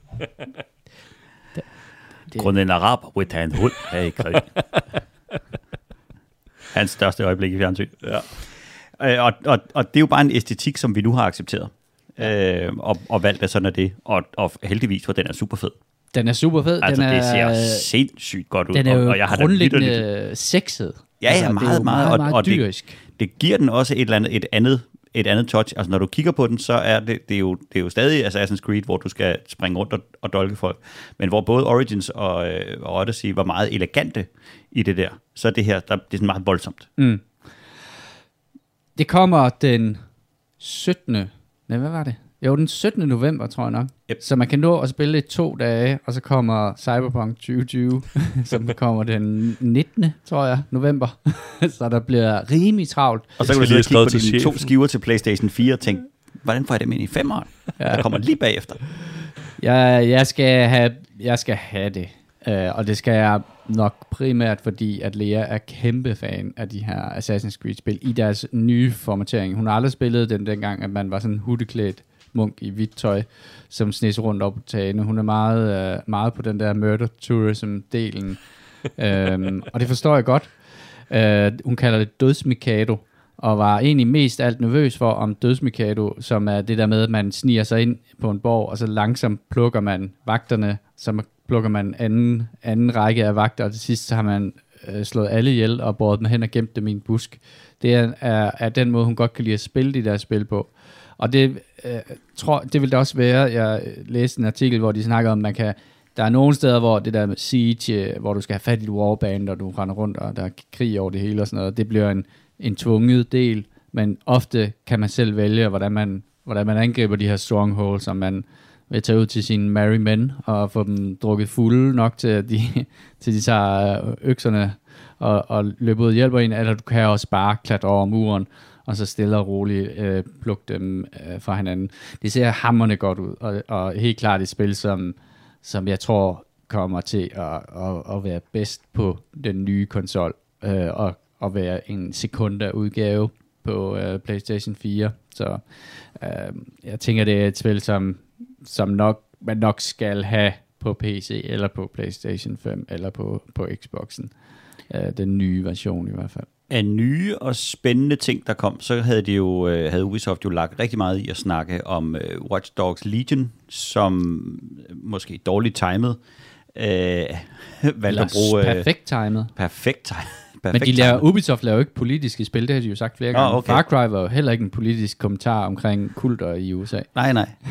Grunden en araber with en hund er i krig. Hans største øjeblik i fjernsyn. Ja. Og, og, og det er jo bare en æstetik, som vi nu har accepteret. Ja. Øh, og, og valgt af sådan er det. Og, og heldigvis, for den er super fed. Den er super fed. Altså, den det er, ser sindssygt godt ud. Den er jo og, og jeg har grundlæggende sexet. Ja, ja, altså, meget, meget, meget, meget, og, og dyrisk. Det, det giver den også et eller andet, et andet, et andet touch. Altså, når du kigger på den, så er det, det, er jo, det er jo stadig Assassin's Creed, hvor du skal springe rundt og, og dolke folk. Men hvor både Origins og, øh, og Odyssey var meget elegante i det der, så er det her, der, det er sådan meget voldsomt. Mm. Det kommer den syttende Nej, hvad var det? Jo, den syttende november, tror jeg nok. Yep. Så man kan nå at spille i to dage, og så kommer Cyberpunk tyve tyve, som kommer den nittende tror jeg, november. Så der bliver rimelig travlt. Og så kan du lige kigge på dine to skiver til PlayStation fire og tænke, hvordan får jeg dem ind i femeren? Ja. Der kommer lige bagefter. Jeg, jeg, skal have, jeg skal have det. Uh, og det skal jeg nok primært, fordi at Lea er kæmpe fan af de her Assassin's Creed-spil i deres nye formatering. Hun har aldrig spillet den dengang, at man var sådan en hudeklædt munk i hvidt tøj, som snes rundt op på tagene. Hun er meget, uh, meget på den der murder tourism-delen. um, og det forstår jeg godt. Uh, hun kalder det dødsmikado, og var egentlig mest alt nervøs for om dødsmikado, som er det der med, at man sniger sig ind på en borg, og så langsomt plukker man vagterne, som plukker man anden, anden række af vagter, og til sidst så har man øh, slået alle ihjel og båret dem hen og gemt dem i en busk. Det er, er, er den måde, hun godt kan lide at spille de der spil på. Og det, øh, tror, det vil det også være, jeg læste en artikel, hvor de snakker om, man kan, der er nogle steder, hvor det der med Siege, hvor du skal have fat i et warband, og du render rundt, og der er krig over det hele og sådan noget, det bliver en, en tvunget del, men ofte kan man selv vælge, hvordan man, hvordan man angriber de her strongholds, som man vil tage ud til sine merry men og få dem drukket fulde nok til, at de, til de tager økserne og, og løber ud og hjælper en, eller du kan også bare klatre over muren, og så stille og roligt øh, plukke dem øh, fra hinanden. Det ser hamrende godt ud, og, og helt klart et spil, som, som jeg tror kommer til at, at, at være bedst på den nye konsol, øh, og at være en sekunda udgave på øh, PlayStation fire. Så øh, jeg tænker, det er et spil, som som nok, man nok skal have på P C, eller på PlayStation fem, eller på, på Xboxen. Uh, den nye version i hvert fald. Af nye og spændende ting, der kom, så havde, de jo, havde Ubisoft jo lagt rigtig meget i at snakke om uh, Watch Dogs Legion, som måske dårligt timet uh, valgte at bruge... Uh, perfekt timet. Perfekt timet. Men de laver, Ubisoft laver jo ikke politiske spil, det har de jo sagt flere gange. Oh, okay. Far Cry var jo heller ikke en politisk kommentar omkring kulter i U S A. Nej, nej.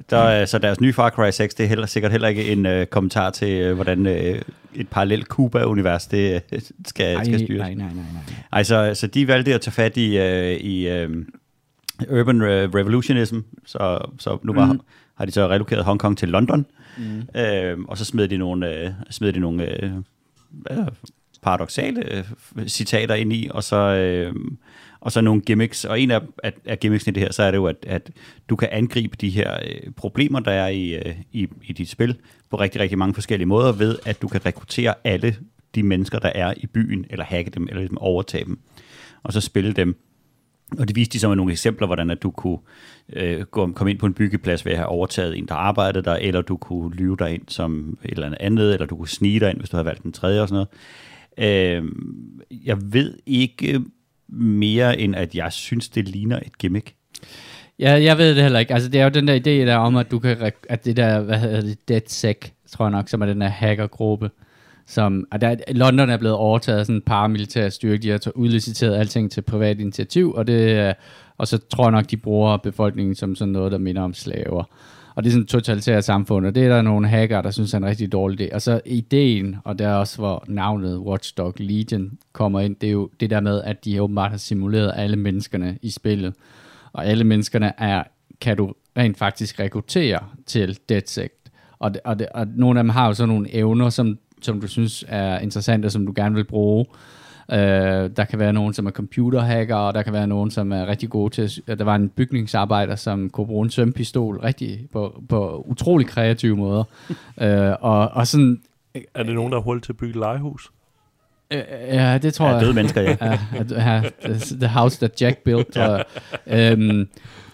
Der, så deres nye Far Cry seks, det er heller, sikkert heller ikke en uh, kommentar til, uh, hvordan uh, et parallelt Cuba-univers det uh, skal, Ej, skal styres. Nej, nej, nej, nej. Ej, så, så de valgte at tage fat i, uh, i uh, Urban Revolutionism, så, så nu var, mm. har de så relokeret Hongkong til London, mm. uh, og så smed de nogle, uh, smed de nogle uh, paradoksale uh, citater ind i, og så... Uh, og så nogle gimmicks, og en af, af gimmicksene i det her, så er det jo, at, at du kan angribe de her øh, problemer, der er i, øh, i, i dit spil, på rigtig, rigtig mange forskellige måder, ved at du kan rekruttere alle de mennesker, der er i byen, eller hacke dem, eller ligesom overtage dem, og så spille dem. Og det viste de så med nogle eksempler, hvordan at du kunne øh, gå, komme ind på en byggeplads ved at have overtaget en, der arbejdede der, eller du kunne lyve dig ind som et eller andet, eller du kunne snige dig ind, hvis du havde valgt den tredje og sådan noget. Øh, jeg ved ikke... mere end at jeg synes, det ligner et gimmick. Ja, jeg ved det heller ikke. Altså, det er jo den der idé der om, at du kan, at det der, hvad hedder det, DedSec, tror jeg nok, som er den der hackergruppe, som, at der, London er blevet overtaget af sådan en paramilitær styrke, de har udliciteret alting til privat initiativ, og det, og så tror jeg nok, de bruger befolkningen som sådan noget, der minder om slaver. Og det er sådan et totalitært samfund, og det er der nogle hacker, der synes er en rigtig dårlig idé. Og så ideen, og der er også, hvor navnet Watchdog Legion kommer ind, det er jo det der med, at de åbenbart har simuleret alle menneskerne i spillet. Og alle menneskerne er, kan du rent faktisk rekruttere til DedSec. Og, det, og, det, og nogle af dem har jo sådan nogle evner, som, som du synes er interessante, som du gerne vil bruge. Uh, der kan være nogen, som er computerhacker, og der kan være nogen, som er rigtig gode til at, der var en bygningsarbejder, som kunne bruge en sømpistol rigtig på, på utrolig kreative måder. uh, og, og sådan, er det nogen, der er hurtigt til at bygge legehus? Uh, ja, det tror ja, jeg. Døde mennesker, ja. uh, uh, the house that Jack built, tror jeg. Um,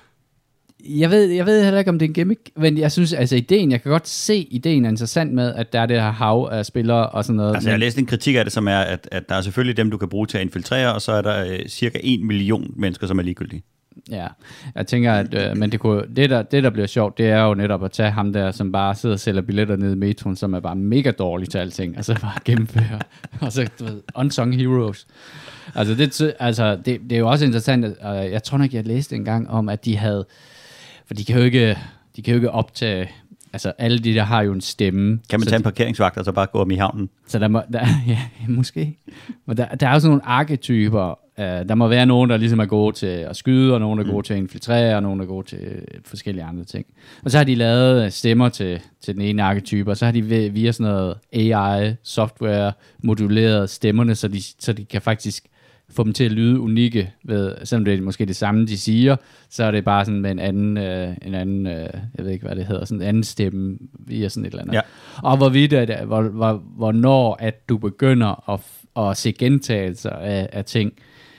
Jeg ved, jeg ved heller ikke, om det er en gimmick, men jeg synes, altså ideen, jeg kan godt se, ideen er interessant med, at der er det her hav af spillere og sådan noget. Altså jeg har læst en kritik af det, som er, at, at der er selvfølgelig dem, du kan bruge til at infiltrere, og så er der øh, cirka en million mennesker, som er ligegyldige. Ja, jeg tænker, at øh, men det, kunne, det, der, det, der bliver sjovt, det er jo netop at tage ham der, som bare sidder og sælger billetter nede i metroen, som er bare mega dårlig til alting, altså bare gennemføre, og så, du ved, unsung heroes. Altså, det, altså det, det er jo også interessant, at, jeg tror nok, jeg læste en gang om, at de havde, for de kan jo ikke, de kan jo ikke optage, altså alle de der har jo en stemme. Kan man tage de, en parkeringsvagt og så bare gå om i havnen? Så der må, der, ja, måske. Men der, der er jo sådan nogle arketyper. Uh, der må være nogen, der ligesom er gode til at skyde, og nogen, der er gode til at infiltrere, og nogen, der er gode til forskellige andre ting. Og så har de lavet stemmer til, til den ene arketype, og så har de via sådan noget A I-software moduleret stemmerne, så de, så de kan faktisk få dem til at lyde unikke, ved, selvom det er måske det samme, de siger, så er det bare sådan med en anden, øh, en anden øh, jeg ved ikke, hvad det hedder, sådan en anden stemme via sådan et eller andet. Ja. Og hvorvidt, at, hvor, hvor, hvornår at du begynder at, at se gentagelser af, af ting,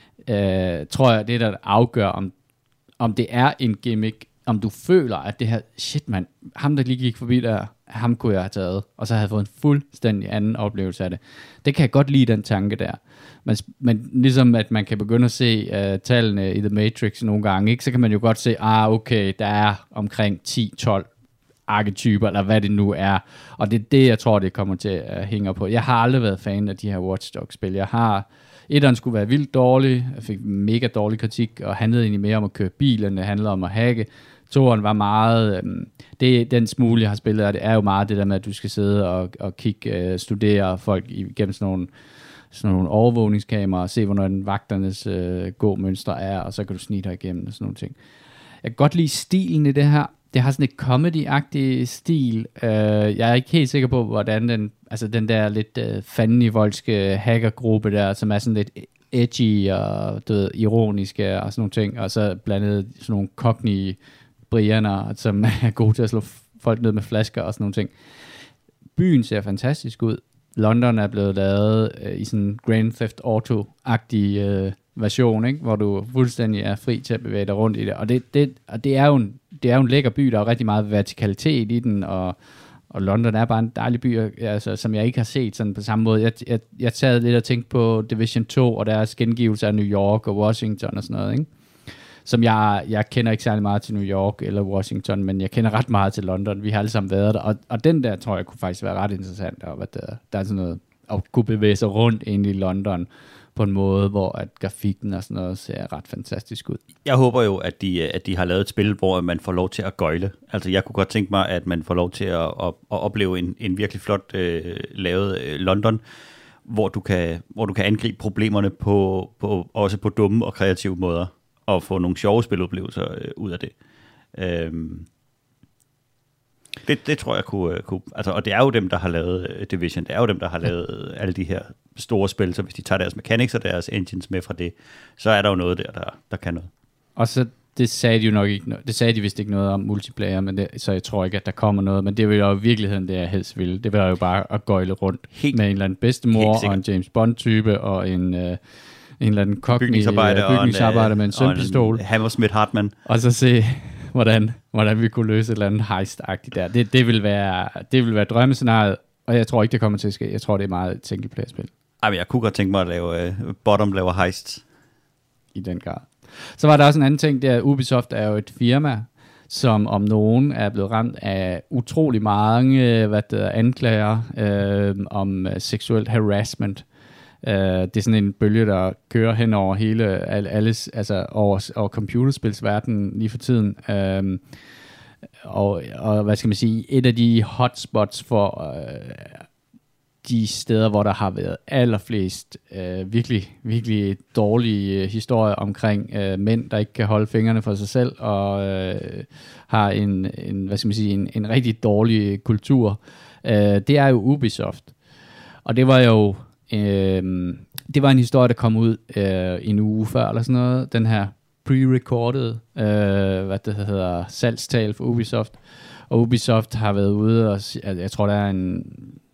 øh, tror jeg, det er der, der afgør, om, om det er en gimmick, om du føler, at det her, shit mand, ham der lige gik forbi der, ham kunne jeg have taget, og så havde jeg fået en fuldstændig anden oplevelse af det. Det kan jeg godt lide, den tanke der. Men, men ligesom at man kan begynde at se uh, tallene i The Matrix nogle gange, ikke, så kan man jo godt se, ah okay, der er omkring ti tolv arketyper, eller hvad det nu er. Og det er det, jeg tror, det kommer til at hænge på. Jeg har aldrig været fan af de her Watch Dogs-spil. Jeg har, etteren skulle være vildt dårlig, jeg fik mega dårlig kritik, og handlede egentlig mere om at køre bil, end det handlede om at hacke. Toren var meget, øhm, det, den smule, jeg har spillet af det, er jo meget det der med, at du skal sidde og, og kigge, øh, studere folk igennem sådan nogle, sådan nogle overvågningskameraer, og se, hvornår den vagternes øh, gå-mønstre er, og så kan du snige dig igennem og sådan nogle ting. Jeg kan godt lide stilen i det her. Det har sådan et comedy-agtig stil. Uh, jeg er ikke helt sikker på, hvordan den, altså den der lidt uh, fandenivoldske hackergruppe der, som er sådan lidt edgy og du ved, ironiske og sådan nogle ting, og så blandet sådan nogle cockney-brianer, som er gode til at slå folk ned med flasker og sådan nogle ting. Byen ser fantastisk ud. London er blevet lavet uh, i sådan Grand Theft Auto-agtig uh, version, ikke? Hvor du fuldstændig er fri til at bevæge dig rundt i det. Og det, det, og det, er, jo en, det er jo en lækker by, der er rigtig meget vertikalitet i den, og, og London er bare en dejlig by, altså, som jeg ikke har set sådan på samme måde. Jeg, jeg, jeg taget lidt og tænkt på Division to, og deres gengivelse af New York og Washington og sådan noget, ikke? Som jeg, jeg kender ikke særlig meget til New York eller Washington, men jeg kender ret meget til London. Vi har alle sammen været der, og, og den der tror jeg kunne faktisk være ret interessant, og hvad der, der er sådan noget at kunne bevæge sig rundt ind i London på en måde, hvor at grafikken og sådan noget ser ret fantastisk ud. Jeg håber jo, at de, at de har lavet et spil, hvor man får lov til at gøjle. Altså, jeg kunne godt tænke mig, at man får lov til at, at, at opleve en, en virkelig flot øh, lavet øh, London, hvor du, kan, hvor du kan angribe problemerne på, på, også på dumme og kreative måder, og få nogle sjove spiloplevelser øh, ud af det. Øhm, det. Det tror jeg kunne, kunne... Altså, og det er jo dem, der har lavet Division, det er jo dem, der har lavet alle de her store spil, så hvis de tager deres mechanics og deres engines med fra det, så er der jo noget der, der, der kan noget. Og så, det sagde de jo nok ikke, det sagde de vist ikke noget om multiplayer, men det, så jeg tror ikke, at der kommer noget, men det vil jo i virkeligheden, det jeg helst ville. Det vil jo bare at gøjle rundt Helt, med en eller anden bedstemor og en James Bond-type og en, øh, en eller anden cockney bygningsarbejder, bygningsarbejder og med en sømpistol. Hammersmith Hartmann. Og så se, hvordan, hvordan vi kunne løse et eller andet heist-agtigt der. Det, det, vil være, det vil være drømmescenariet, og jeg tror ikke, det kommer til at ske. Jeg tror, det er meget et single-player-spil. Ej, men jeg kunne godt tænke mig at lave uh, Bottom laver heists. I den grad. Så var der også en anden ting, det er, Ubisoft er jo et firma, som om nogen er blevet ramt af utrolig mange hvad det er, anklager øh, om seksuelt harassment. Uh, det er sådan en bølge, der kører hen over hele, alles, altså over, over computerspilsverdenen lige for tiden. Uh, og, og hvad skal man sige, et af de hotspots for uh, de steder, hvor der har været allerflest uh, virkelig, virkelig dårlige uh, historier omkring uh, mænd, der ikke kan holde fingrene for sig selv, og uh, har en, en, hvad skal man sige, en, en rigtig dårlig kultur. Uh, det er jo Ubisoft. Og det var jo Øhm, det var en historie, der kom ud øh, en uge før, eller sådan noget. Den her pre-recorded, øh, hvad det hedder, salgstal for Ubisoft. Og Ubisoft har været ude, og jeg tror, der er en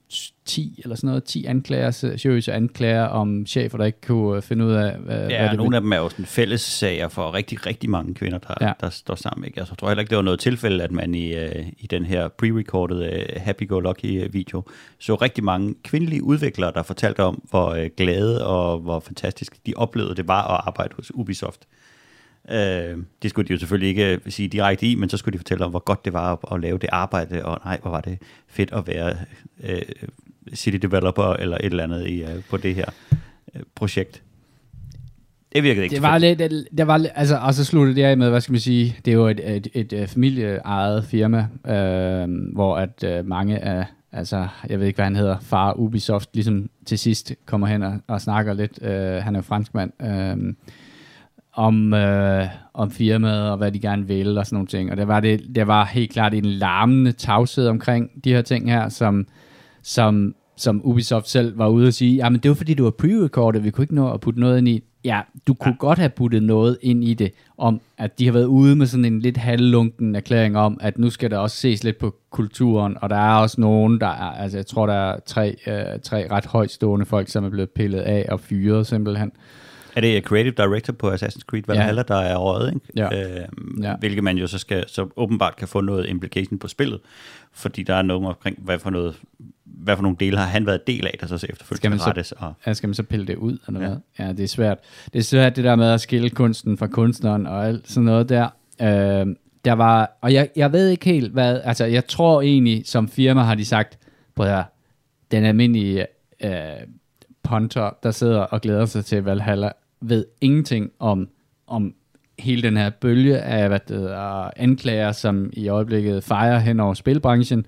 ti eller sådan noget, ti anklager, seriøse anklager om chefer, der ikke kunne finde ud af, hvad, ja, hvad det nogle af dem er jo sådan fælles sager for rigtig, rigtig mange kvinder, der, ja. der står sammen. Ikke? Altså, jeg tror heller ikke, det var noget tilfælde, at man i, uh, i den her pre-recorded uh, happy-go-lucky-video så rigtig mange kvindelige udviklere, der fortalte om, hvor uh, glade og hvor fantastisk de oplevede det var at arbejde hos Ubisoft. Uh, det skulle de jo selvfølgelig ikke sige direkte i, men så skulle de fortælle om, hvor godt det var at, at lave det arbejde, og nej, hvor var det fedt at være uh, city developer eller et eller andet i, uh, på det her uh, projekt. Det virkede ikke. Det var lidt, det, det var, altså, og så sluttede det af med, hvad skal man sige, det er jo et, et, et, et familieejet firma, øh, hvor at øh, mange af, altså, jeg ved ikke, hvad han hedder, far Ubisoft, ligesom til sidst kommer hen og, og snakker lidt, øh, han er jo franskmand, øh, om, øh, om firmaet og hvad de gerne vil og sådan nogle ting. Og det var, det, det var helt klart en larmende tavshed omkring de her ting her, som, som, som Ubisoft selv var ude at sige, jamen det var fordi, du var pre-recorded, vi kunne ikke nå at putte noget ind i. Ja, du kunne ja. godt have puttet noget ind i det, om at de har været ude med sådan en lidt halvlunken erklæring om, at nu skal der også ses lidt på kulturen, og der er også nogen, der er, altså jeg tror, der er tre, øh, tre ret højtstående folk, som er blevet pillet af og fyret simpelthen. Er det Creative Director på Assassin's Creed Valhalla, ja. der er røget, ikke? Ja. Øh, ja. Hvilket man jo så skal, så åbenbart kan få noget implication på spillet, fordi der er noget omkring, hvad for noget, hvad for nogle dele har han været del af, der så efterfølgende skal rettes. Og... Ja, skal man så pille det ud, eller ja. hvad? Ja, det er svært. Det er svært, det der med at skille kunsten fra kunstneren, og alt sådan noget der. Øh, der var, og jeg, jeg ved ikke helt, hvad, altså jeg tror egentlig, som firma har de sagt, på her, den almindelige øh, punter, der sidder og glæder sig til Valhalla, ved ingenting om, om hele den her bølge af hvad det er, anklager, som i øjeblikket fejrer hen over spilbranchen.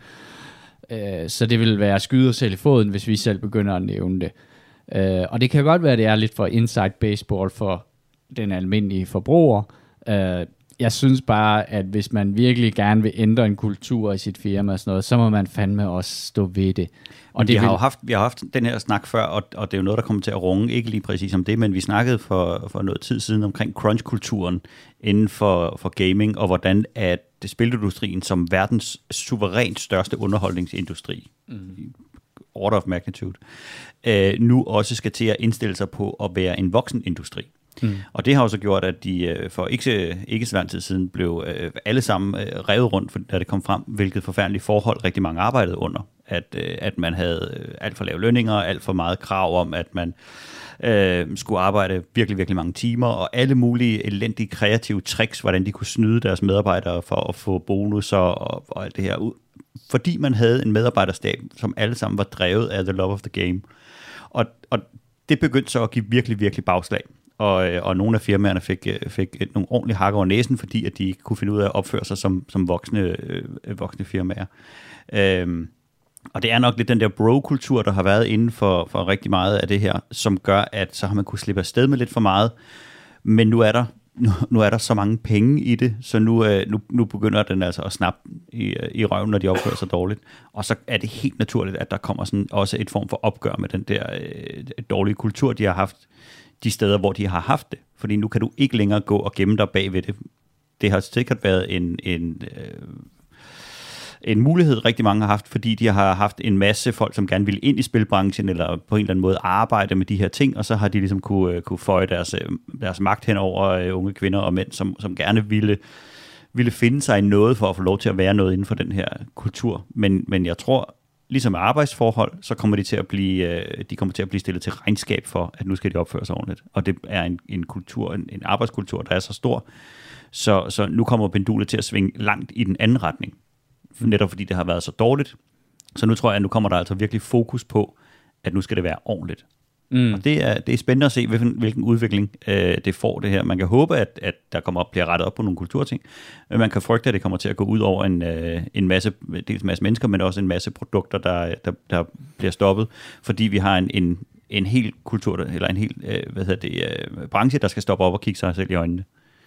Øh, så det vil være at skyde os selv i foden, hvis vi selv begynder at nævne det. Øh, og det kan godt være, at det er lidt for inside baseball for den almindelige forbruger. Øh, jeg synes bare, at hvis man virkelig gerne vil ændre en kultur i sit firma og sådan noget, så må man fandme også stå ved det. Og det vi, har vil... jo haft, vi har haft den her snak før, og, og det er jo noget, der kommer til at runge, ikke lige præcis om det, men vi snakkede for, for noget tid siden omkring crunch-kulturen inden for, for gaming, og hvordan at spilindustrien som verdens suverænt største underholdningsindustri, mm. order of magnitude, øh, nu også skal til at indstille sig på at være en voksenindustri. Mm. Og det har jo så gjort, at de for ikke, ikke så lang tid siden blev øh, alle sammen øh, revet rundt, da det kom frem, hvilket forfærdelige forhold rigtig mange arbejdede under. At, øh, at man havde alt for lave lønninger, alt for meget krav om, at man øh, skulle arbejde virkelig, virkelig mange timer, og alle mulige elendige kreative tricks, hvordan de kunne snyde deres medarbejdere for at få bonusser og, og alt det her ud. fordi man havde en medarbejderstab, som alle sammen var drevet af the love of the game. Og, og det begyndte så at give virkelig, virkelig bagslag. Og, og nogle af firmaerne fik, fik nogle ordentlige hakker over næsen, fordi at de ikke kunne finde ud af at opføre sig som, som voksne, øh, voksne firmaer. Øhm, og det er nok lidt den der bro-kultur, der har været inden for, for rigtig meget af det her, som gør, at så har man kunne slippe afsted med lidt for meget. Men nu er der, nu, nu er der så mange penge i det, så nu, øh, nu, nu begynder den altså at snappe i, i røven, når de opfører sig dårligt. Og så er det helt naturligt, at der kommer sådan også et form for opgør med den der øh, dårlige kultur, de har haft de steder, hvor de har haft det. Fordi nu kan du ikke længere gå og gemme dig bagved det. Det har sikkert været en, en, øh, en mulighed, rigtig mange har haft, fordi de har haft en masse folk, som gerne ville ind i spilbranchen, eller på en eller anden måde arbejde med de her ting, og så har de ligesom kunne, kunne føje deres, deres magt hen over unge kvinder og mænd, som, som gerne ville, ville finde sig i noget for at få lov til at være noget inden for den her kultur. Men, men jeg tror, ligesom med arbejdsforhold, så kommer de til at blive, de kommer til at blive stillet til regnskab for, at nu skal de opføre sig ordentligt. Og det er en, en kultur, en, en arbejdskultur, der er så stor, så, så nu kommer pendulet til at svinge langt i den anden retning. Netop fordi det har været så dårligt. Så nu tror jeg, at nu kommer der altså virkelig fokus på, at nu skal det være ordentligt. Mm. Og det er, det er spændende at se, hvilken, hvilken udvikling øh, det får det her. Man kan håbe, at, at der kommer op, bliver rettet op på nogle kulturting, men man kan frygte, at det kommer til at gå ud over en, øh, en masse, dels en masse mennesker, men også en masse produkter, der, der, der bliver stoppet, fordi vi har en, en, en hel kultur, eller en hel øh, hvad hedder det, øh, branche, der skal stoppe op og kigge sig selv i øjnene.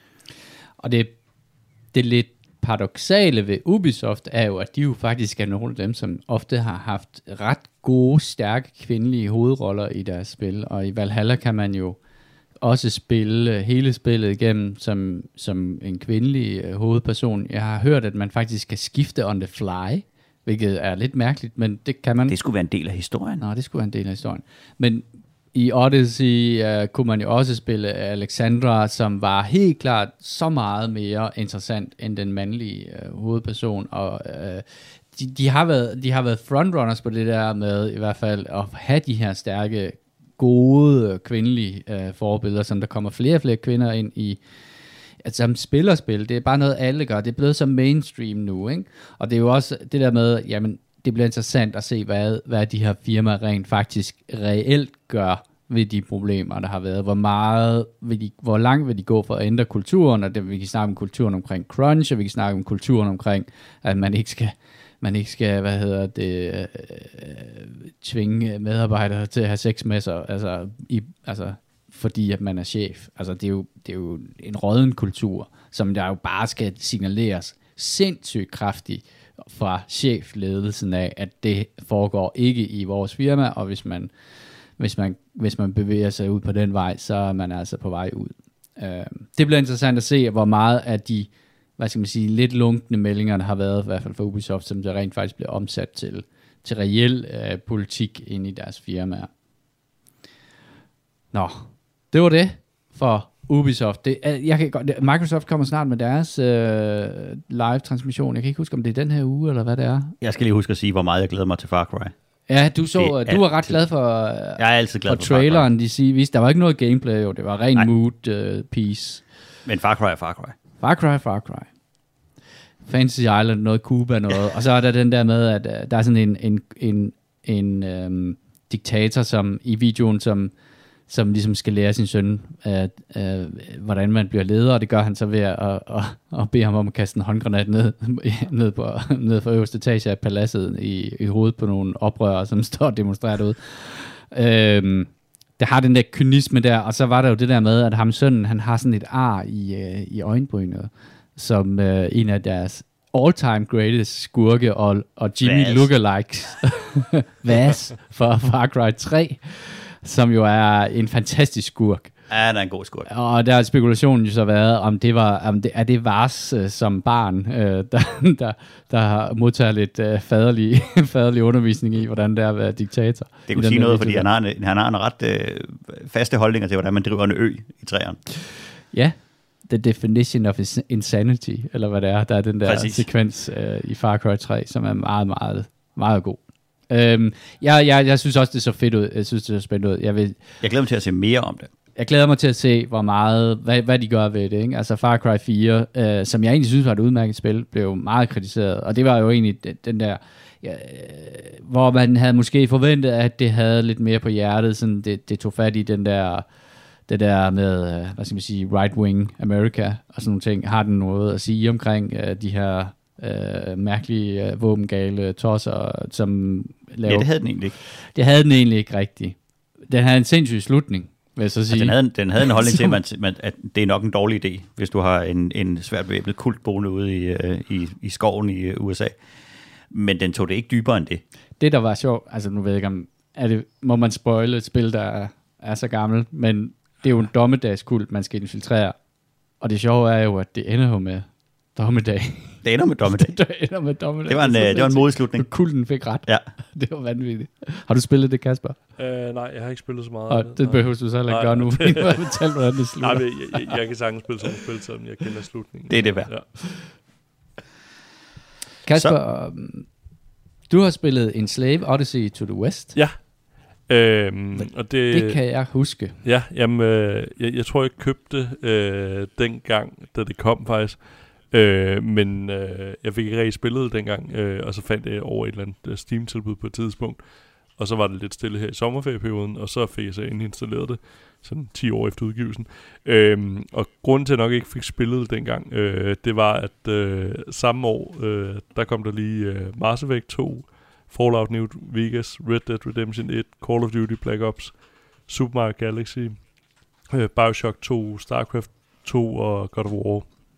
Og det, det er lidt paradoksale ved Ubisoft er jo, at de jo faktisk er nogle af dem, som ofte har haft ret gode, stærke kvindelige hovedroller i deres spil, og i Valhalla kan man jo også spille hele spillet igennem som, som en kvindelig uh, hovedperson. Jeg har hørt, at man faktisk kan skifte on the fly, hvilket er lidt mærkeligt, men det kan man. Det skulle være en del af historien. Nå, det skulle være en del af historien. Men i Odyssey uh, kunne man jo også spille Alexandra, som var helt klart så meget mere interessant end den mandlige uh, hovedperson, og uh, de, de, har været, de har været frontrunners på det der med i hvert fald at have de her stærke, gode kvindelige uh, forbilleder, som der kommer flere og flere kvinder ind i, altså som spillerspil. Det er bare noget, alle gør. Det er blevet så mainstream nu, ikke? Og det er jo også det der med, jamen, det bliver interessant at se, hvad, hvad de her firmaer rent faktisk reelt gør ved de problemer, der har været. Hvor meget vil de, hvor langt vil de gå for at ændre kulturen, og det, vi kan snakke om kulturen omkring crunch, og vi kan snakke om kulturen omkring, at man ikke skal, man ikke skal, hvad hedder det, øh, tvinge medarbejdere til at have sex med sig, altså, i, altså fordi at man er chef. Altså det er jo, det er jo en rådden kultur, som der jo bare skal signaleres sindssygt kraftigt fra chefledelsen af, at det foregår ikke i vores firma, og hvis man, hvis man, hvis man bevæger sig ud på den vej, så er man altså på vej ud. Uh, det bliver interessant at se, hvor meget af de, hvad skal man sige, lidt lunkne meldinger, der har været, i hvert fald for Ubisoft, som der rent faktisk bliver omsat til, til reel uh, politik inde i deres firmaer. Nå, det var det for Ubisoft. Det, jeg kan godt, Microsoft kommer snart med deres øh, live-transmission. Jeg kan ikke huske, om det er den her uge, eller hvad det er. Jeg skal lige huske at sige, hvor meget jeg glæder mig til Far Cry. Ja, du så, du var ret glad for, jeg er altid glad for, for traileren, de siger, viste. Der var ikke noget gameplay, jo. Det var ren Nej. mood uh, piece. Men Far Cry er Far Cry. Far Cry, Far Cry. Fantasy Island, noget Cuba, noget. Og så er der den der med, at uh, der er sådan en, en, en, en um, diktator, som i videoen, som som ligesom skal lære sin søn, at, øh, hvordan man bliver leder, og det gør han så ved at, at, at, at bede ham om at kaste en håndgranat ned, ned, på, ned fra øverste etage af paladset i, i hovedet på nogle oprørere, som står og demonstrerer derude. Øhm, der har den der kynisme der, og så var der jo det der med, at ham sønnen, han har sådan et ar i, øh, i øjenbrynet, som øh, en af deres all-time greatest skurke, og, og Jimmy Vas. Lookalikes. Vas for Far Cry tre. Som jo er en fantastisk skurk. Ja, det er en god skurk. Og der har spekulationen jo så været, om det var, om det, er det Vars øh, som barn, øh, der, der, der modtager lidt øh, faderlig, faderlig undervisning i, hvordan det er at være diktator. Det kunne sige noget, fordi han har, en, han har en ret øh, faste holdninger til, hvordan man driver en ø i træerne. Ja, the definition of insanity, eller hvad det er, der er den der Præcis. sekvens øh, i Far Cry tre, som er meget, meget, meget god. Øhm, jeg, jeg, jeg synes også, det så fedt ud. Jeg synes, det så spændende ud. Jeg, vil... jeg glæder mig til at se mere om det. jeg glæder mig til at se, hvor meget, hvad, hvad de gør ved det, ikke? Altså Far Cry fire, øh, som jeg egentlig synes var et udmærket spil, blev meget kritiseret, og det var jo egentlig den, den der, ja, hvor man havde måske forventet, at det havde lidt mere på hjertet, sådan det, det tog fat i den der, det der med, hvad skal man sige, right-wing America, og sådan nogle ting. Har den noget at sige omkring uh, de her uh, mærkelige, uh, våbengale tosser, som laver... Ja, det havde den egentlig ikke. Det havde den egentlig ikke rigtigt. Den havde en sindssyg slutning, vil jeg så sige. Altså, den, havde, den havde en holdning til, at, man, at det er nok en dårlig idé, hvis du har en, en svært bevæbnet kult boende ude i, uh, i, i skoven i U S A. Men den tog det ikke dybere end det. Det, der var sjovt, altså nu ved jeg ikke om, er det, må man spoile et spil, der er, er så gammelt, men det er jo en dommedagskult, man skal infiltrere. Og det sjove er jo, at det ender jo med dommedag. Det ender med dommedag. det ender med dommedag. Det var en, det var en modslutning. Kulten fik ret. Ja. Det var vanvittigt. Har du spillet det, Kasper? Uh, nej, jeg har ikke spillet så meget. Og det, det behøver du så heller ikke gøre nu. Jeg vil fortælle, hvordan det slutter. Nej, men jeg, jeg, jeg kan sagtens spille sådan et spil, som jeg kender slutningen. Det er det værd. Ja. Kasper, um, du har spillet Enslaved Odyssey to the West. Ja. Øhm, og det, det kan jeg huske. Ja, jamen, øh, jeg, jeg tror, jeg købte øh, dengang, da det kom faktisk. Øh, men øh, jeg fik ikke rigtig spillet det dengang, øh, og så fandt jeg over et eller andet Steam-tilbud på et tidspunkt. Og så var det lidt stille her i sommerferieperioden, og så fik jeg så endelig installeret det, sådan ti år efter udgivelsen. Øhm, og grunden til, at jeg nok ikke fik spillet det dengang, øh, det var, at øh, samme år, øh, der kom der lige øh, Mass Effect to, Fallout New Vegas, Red Dead Redemption et, Call of Duty Black Ops, Super Mario Galaxy, øh, Bioshock to, StarCraft to og God of War.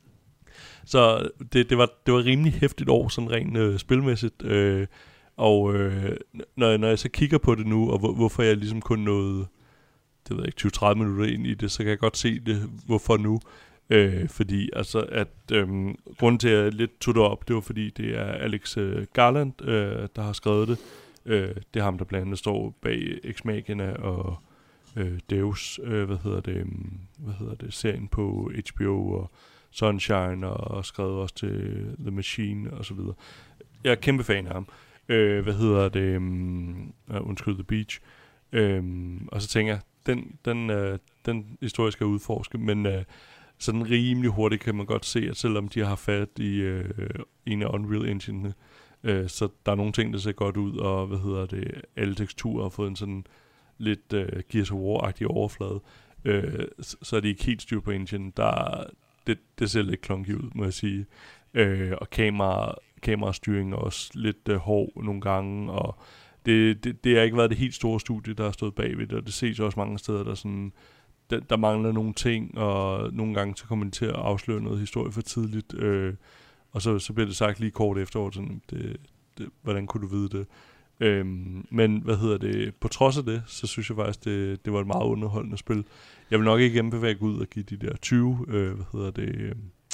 Så det, det, var, det var rimelig hæftigt år, sådan rent øh, spilmæssigt. Øh, og øh, når, når jeg så kigger på det nu, og hvor, hvorfor jeg ligesom kun nåede, det ved jeg ikke, tyve til tredive minutter ind i det, så kan jeg godt se det, hvorfor nu. Øh, fordi altså, at øhm, grunden til, at jeg lidt tog det op, det var fordi, det er Alex øh, Garland, øh, der har skrevet det. Øh, det er ham, der blandt andet står bag Ex Machina og øh, Deus, øh, hvad hedder det, hvad hedder det, serien på H B O og Sunshine, og, og skrevet også til The Machine og så videre. Jeg er kæmpe fan af ham. Øh, hvad hedder det, um, uh, undskyld, The Beach. Øh, og så tænker jeg, den, den, øh, den historie skal udforske, men øh, sådan rimelig hurtigt kan man godt se, at selvom de har fat i øh, en af Unreal Engine, øh, så der er nogle ting, der ser godt ud, og hvad hedder det, alle teksturer har fået en sådan lidt øh, Gears of War-agtig overflade, øh, så, så er de ikke helt styr på engine. Der, det, det ser lidt clunky ud, må jeg sige. Øh, og kamera, kamerastyring er også lidt øh, hård nogle gange, og det, det, det har ikke været det helt store studie, der har stået bagved det, og det ses også mange steder, der sådan Der, der mangler nogle ting, og nogle gange så kommer de til at afsløre noget historie for tidligt, øh, og så, så bliver det sagt lige kort efter, sådan, det, det, hvordan kunne du vide det? Øhm, men hvad hedder det, på trods af det, så synes jeg faktisk, det, det var et meget underholdende spil. Jeg vil nok ikke anbefale at gå ud og give de der tyve, øh, hvad hedder det,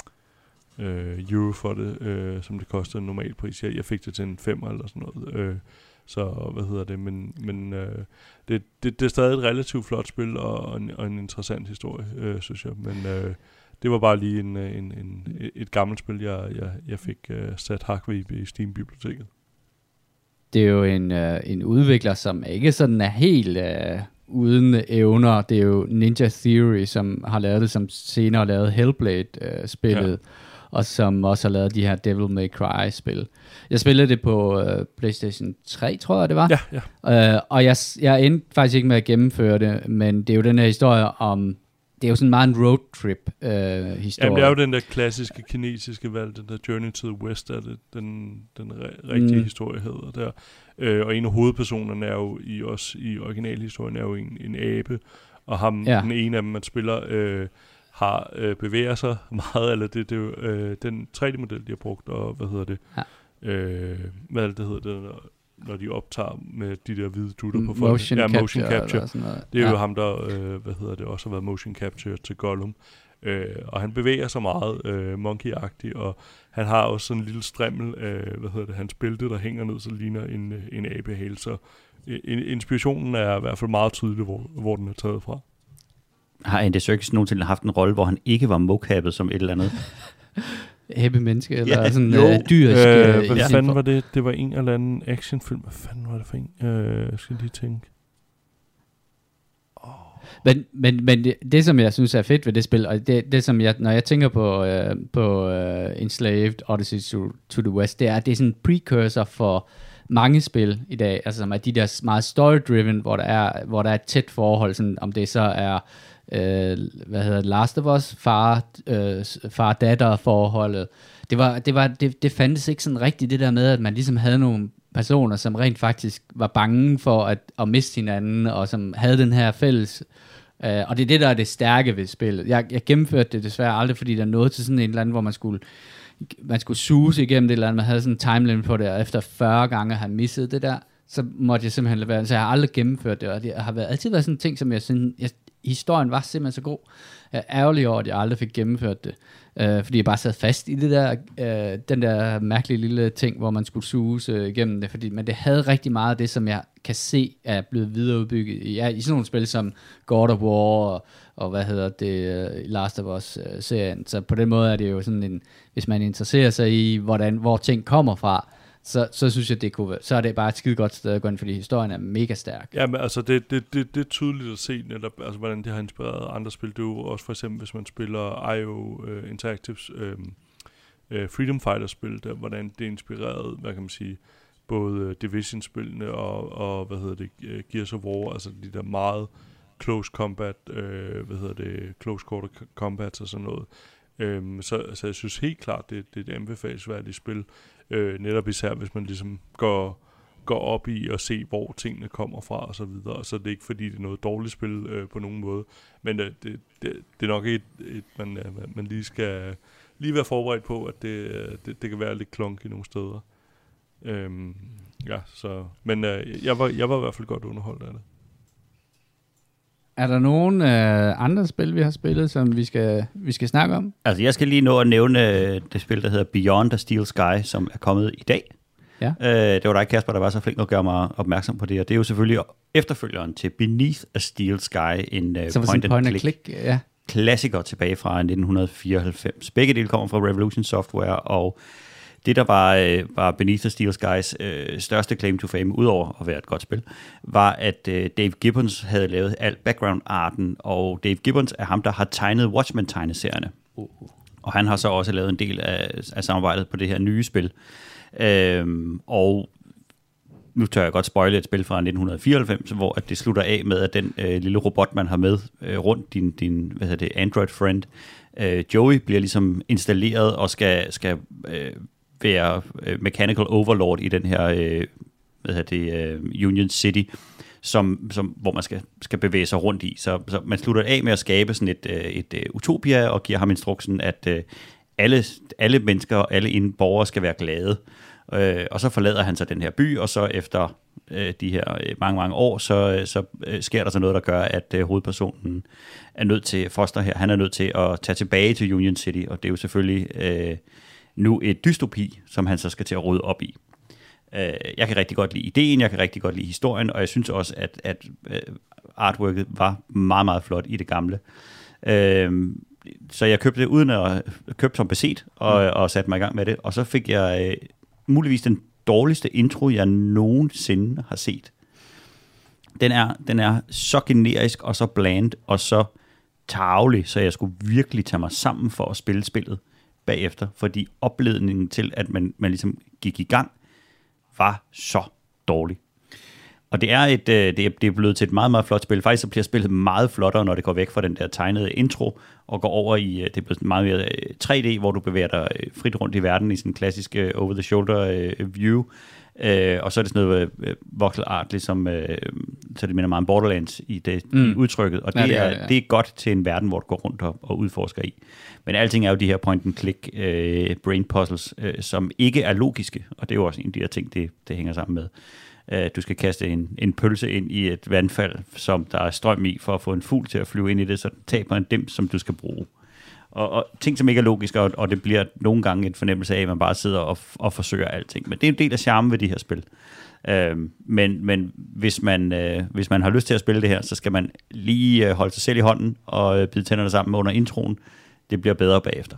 øh, euro for det, øh, som det koster en normal pris. Jeg, jeg fik det til en femmer eller sådan noget, øh, så hvad hedder det, men, men øh, det, det, det er stadig et relativt flot spil og en, og en interessant historie, øh, synes jeg, men øh, det var bare lige en, en, en, et gammelt spil, jeg, jeg, jeg fik øh, sat hak ved i Steam-biblioteket. Det er jo en, øh, en udvikler, som ikke sådan er helt øh, uden evner. Det er jo Ninja Theory, som har lavet det, som senere lavet Hellblade-spillet. Øh, og som også har lavet de her Devil May Cry-spil. Jeg spillede det på øh, PlayStation tre, tror jeg det var. Ja, ja. Øh, og jeg, jeg endte faktisk ikke med at gennemføre det, men det er jo den her historie om, det er jo sådan meget en roadtrip-historie. Øh, Jamen, det er jo den der klassiske kinesiske valg, den der Journey to the West, er det, den, den re- rigtige mm. historie hedder der. Øh, og en af hovedpersonerne er jo i, også i originalhistorien er jo en, en abe, og ham, ja. Den ene af dem, man spiller... Øh, har øh, bevæger sig meget, eller det, det er jo øh, den tre D-model, de har brugt, og hvad hedder det? Ja. Øh, hvad er det, det hedder det, når, når de optager med de der hvide dutter på folk? Motion ja, capture. Motion capture. Det er ja. jo ham, der, øh, hvad hedder det, også har været motion capture til Gollum. Øh, og han bevæger sig meget øh, monkey-agtigt, og han har også sådan en lille strimmel, øh, hvad hedder det, hans bælte, der hænger ned, så ligner en, en abehale. Så øh, inspirationen er i hvert fald meget tydelig, hvor, hvor den er taget fra. Har Andy Serkis nogensinde haft en rolle, hvor han ikke var mocappet som et eller andet? Æbbemenneske, eller ja, sådan jo, øh, dyrisk. Øh, hvad ja. fanden var det? Det var en eller anden actionfilm. Hvad fanden var det for en? Øh, jeg skal lige tænke. Oh. Men, men, men det, det, som jeg synes er fedt ved det spil, og det, det som jeg, når jeg tænker på, øh, på øh, Enslaved, Odyssey to, to the West, det er, det er sådan en precursor for mange spil i dag, altså som er de der meget story-driven, hvor der er, hvor der er et tæt forhold, sådan, om det så er, øh, hvad hedder det, Last of Us, far, øh, far-datter-forholdet. Det, var, det, var, det, det fandtes ikke sådan rigtigt, det der med, at man ligesom havde nogle personer, som rent faktisk var bange for at, at miste hinanden, og som havde den her fælles. Uh, og det er det, der er det stærke ved spillet. Jeg, jeg gennemførte det desværre aldrig, fordi der nåede til sådan en eller anden, hvor man skulle, man skulle suse igennem det eller andet. Man havde sådan en timeline på det, og efter fyrre gange har misset det der, så måtte jeg simpelthen lade være. Så jeg har aldrig gennemført det, og det har været, altid været sådan en ting, som jeg sådan, jeg, historien var simpelthen så god. Jeg er ærgerlig over, at jeg aldrig fik gennemført det. Uh, fordi jeg bare sad fast i det der, uh, den der mærkelige lille ting, hvor man skulle suse uh, igennem det, fordi, men det havde rigtig meget af det, som jeg kan se er blevet videreudbygget i, ja, i sådan nogle spil som God of War og, og hvad hedder det, uh, Last of Us-serien. Uh, så på den måde er det jo sådan en, hvis man interesserer sig i, hvordan, hvor ting kommer fra, så, så synes jeg, det kunne være, så er det bare et skide godt sted at gå ind, fordi historien er mega stærk. Ja, men altså, det, det, det, det er tydeligt at se netop, altså, hvordan det har inspireret andre spil. Det er jo også for eksempel, hvis man spiller I O uh, Interactives uh, uh, Freedom Fighter-spil, der, hvordan det inspirerede, hvad kan man sige, både uh, Division-spillene og, og, hvad hedder det, uh, Gears of War, altså de der meget close combat, uh, hvad hedder det, close quarter combats og sådan noget. Um, så, så jeg synes helt klart, det, det er et anbefalesværdigt spil. Øh, netop især hvis man ligesom går, går op i at se hvor tingene kommer fra og så videre, så det er ikke fordi det er noget dårligt spil øh, på nogen måde, men øh, det, det, det er nok et, et man, øh, man lige skal lige være forberedt på, at det, det, det kan være lidt klonky nogle steder. Øhm, ja, så men øh, jeg var jeg var i hvert fald godt underholdt af det. Er der nogen øh, andre spil, vi har spillet, som vi skal, vi skal snakke om? Altså, jeg skal lige nå at nævne det spil, der hedder Beyond the Steel Sky, som er kommet i dag. Ja. Øh, det var dig, Kasper, der var så flink at gøre mig opmærksom på det, og det er jo selvfølgelig efterfølgeren til Beneath a Steel Sky, en uh, point, point and click, click ja. klassiker tilbage fra nitten fireoghalvfems. Begge dele kommer fra Revolution Software, og det, der var, øh, var Beneath the Steel Skies øh, største claim to fame, udover at være et godt spil, var, at øh, Dave Gibbons havde lavet alt background-arten, og Dave Gibbons er ham, der har tegnet Watchmen-tegneserierne. Uh. Og han har så også lavet en del af, af samarbejdet på det her nye spil. Øhm, og nu tør jeg godt spoile et spil fra nitten fireoghalvfems, hvor at det slutter af med, at den øh, lille robot, man har med øh, rundt, din, din hvad hedder det, Android-friend, øh, Joey, bliver ligesom installeret og skal... skal øh, være mechanical overlord i den her øh, hvad hedder det, uh, Union City, som, som, hvor man skal, skal bevæge sig rundt i. Så, så man slutter af med at skabe sådan et, et, et utopia, og giver ham instruksen, at uh, alle, alle mennesker og alle indborgere skal være glade. Uh, og så forlader han så den her by, og så efter uh, de her uh, mange, mange år, så, uh, så uh, sker der så noget, der gør, at uh, hovedpersonen er nødt til, Foster her, han er nødt til at tage tilbage til Union City, og det er jo selvfølgelig... Uh, nu et dystopi, som han så skal til at rydde op i. Uh, jeg kan rigtig godt lide ideen, jeg kan rigtig godt lide historien, og jeg synes også, at, at uh, artworket var meget, meget flot i det gamle. Uh, så jeg købte det uden at købe som beset, og, mm. og satte mig i gang med det, og så fik jeg uh, muligvis den dårligste intro, jeg nogensinde har set. Den er, den er så generisk, og så bland, og så tarvelig, så jeg skulle virkelig tage mig sammen for at spille spillet bagefter, fordi opledningen til, at man, man ligesom gik i gang, var så dårlig. Og det er, et, det, er, det er blevet til et meget, meget flot spil. Faktisk så bliver spillet meget flottere, når det går væk fra den der tegnede intro, og går over i, det er blevet meget mere tre D, hvor du bevæger dig frit rundt i verden, i sådan en klassisk over-the-shoulder view. Uh, og så er det sådan noget uh, voxel art, ligesom, uh, så det minder meget om Borderlands i, det, mm. i udtrykket, og det, ja, det, er, det, ja. det er godt til en verden, hvor du går rundt og, og udforsker i. Men alting er jo de her point-and-click uh, brain puzzles, uh, som ikke er logiske, og det er jo også en af de her ting, det, det hænger sammen med. Uh, du skal kaste en, en pølse ind i et vandfald, som der er strøm i, for at få en fugl til at flyve ind i det, så den taber en dims, som du skal bruge. Og, og ting, som ikke er logiske, og, og det bliver nogle gange en fornemmelse af, at man bare sidder og, og forsøger alting. Men det er en del af charmen ved de her spil. Øhm, men men hvis, man, øh, hvis man har lyst til at spille det her, så skal man lige øh, holde sig selv i hånden og øh, bide tænderne sammen under introen. Det bliver bedre bagefter.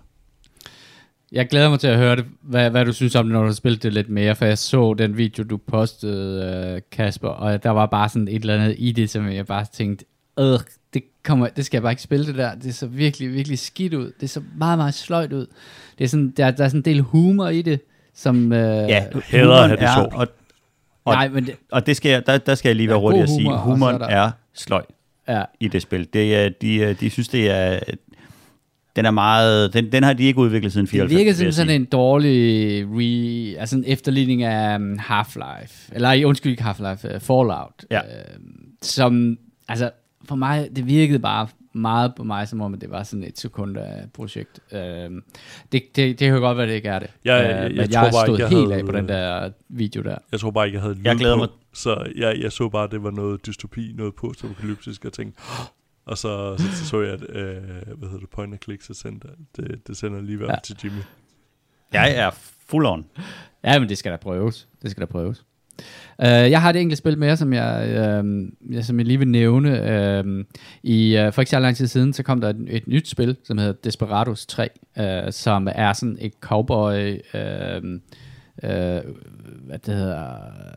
Jeg glæder mig til at høre det, hvad, hvad du synes om det, når du har spillet det lidt mere, for jeg så den video, du postede, øh, Kasper, og der var bare sådan et eller andet i det, som jeg bare tænkte, øh, det, kommer, det skal jeg bare ikke spille det der. Det så virkelig, virkelig skidt ud. Det så meget, meget sløjt ud. Det er sådan, der, der er sådan en del humor i det, som... Øh, ja, hellere have det sjovt. Og, og, Nej, men det, og det skal jeg, der, der skal jeg lige være hurtig at sige, humor, humoren er, er sløj ja. i det spil. Det er, de, de synes, det er... Den er meget... Den, den har de ikke udviklet siden fireoghalvfems. Det virker som sådan en dårlig re, altså en efterligning af um, Half-Life. Eller undskyld ikke Half-Life, uh, Fallout. Ja. Uh, som, altså for mig, det virkede bare meget på mig, som om det var sådan et sekund-projekt. Uh, det, det, det kan godt være, det ikke er det. Ja, jeg, jeg, uh, jeg, men jeg jeg tror stod bare, helt jeg af på den der video der. Jeg tror bare ikke, jeg havde lyd Jeg glæder på, mig. Så jeg, jeg så bare, at det var noget dystopi, noget post-apokalyptisk, og tænkte, og så, så, så så jeg, at, øh, hvad hedder det, point and click, så sender det, det sender lige ja. til Jimmy. Jeg er full on. Ja, men det skal da prøves. Det skal da prøves. Uh, jeg har et enkelt spil mere, som jeg, uh, jeg, som jeg lige vil nævne. Uh, I uh, for ikke så lang tid siden, så kom der et, et nyt spil, som hedder Desperados tre, uh, som er sådan et cowboy... Uh, uh, hvad det hedder...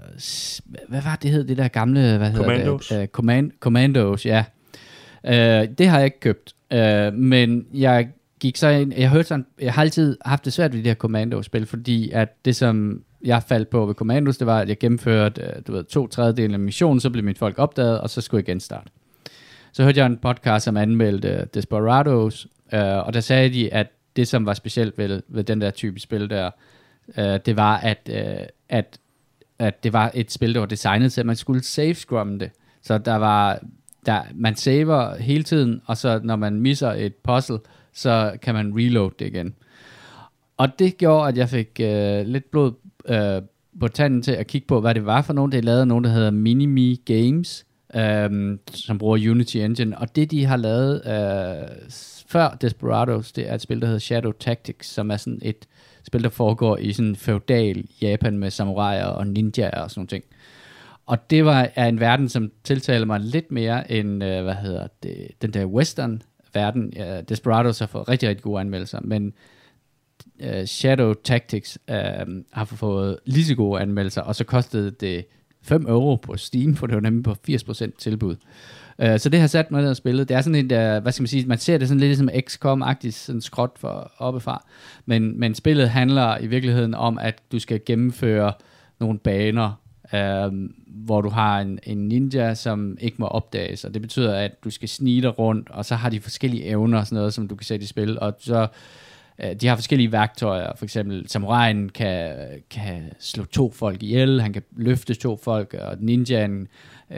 Hvad var det hed, det der gamle... Hvad Commandos. Hedder det? Uh, Command, Commandos, ja. Uh, det har jeg ikke købt, uh, men jeg gik så ind, jeg hørte sådan, jeg har altid haft det svært ved de her Commando-spil, fordi at det som jeg faldt på ved Commandos, det var, at jeg gennemførte, uh, du ved, to tredjedele af missionen, så blev mit folk opdaget, og så skulle jeg genstarte. Så hørte jeg en podcast, som anmeldte uh, Desperados, uh, og der sagde de, at det som var specielt ved, ved den der type spil der, uh, det var, at, uh, at, at det var et spil, der var designet til, at man skulle save-scrumme det. Så der var... Der, man saver hele tiden, og så når man misser et puzzle, så kan man reload det igen. Og det gjorde, at jeg fik øh, lidt blod øh, på tanden til at kigge på, hvad det var for nogen. Det er lavet nogen, der hedder Minimi Games, øh, som bruger Unity Engine. Og det, de har lavet øh, før Desperados, det er et spil, der hedder Shadow Tactics, som er sådan et spil, der foregår i sådan feudal Japan med samuraier og ninjaer og sådan nogle ting. Og det var er en verden, som tiltaler mig lidt mere end, øh, hvad hedder det, den der western-verden. Uh, Desperados har fået rigtig, rigtig gode anmeldelser, men uh, Shadow Tactics uh, har fået lige så gode anmeldelser, og så kostede det fem euro på Steam, for det var nemlig på firs procent tilbud. Uh, så det har sat mig ned og spillet. Det er sådan en, der, hvad skal man sige, man ser det sådan lidt som X COM-agtigt, sådan skråt for oppefra, men, men spillet handler i virkeligheden om, at du skal gennemføre nogle baner, Uh, hvor du har en, en ninja, som ikke må opdages, og det betyder, at du skal snige dig rundt, og så har de forskellige evner og sådan noget, som du kan sætte i spil, og så uh, de har forskellige værktøjer. For eksempel samuraien kan, kan slå to folk ihjel, han kan løfte to folk, og ninjaen uh,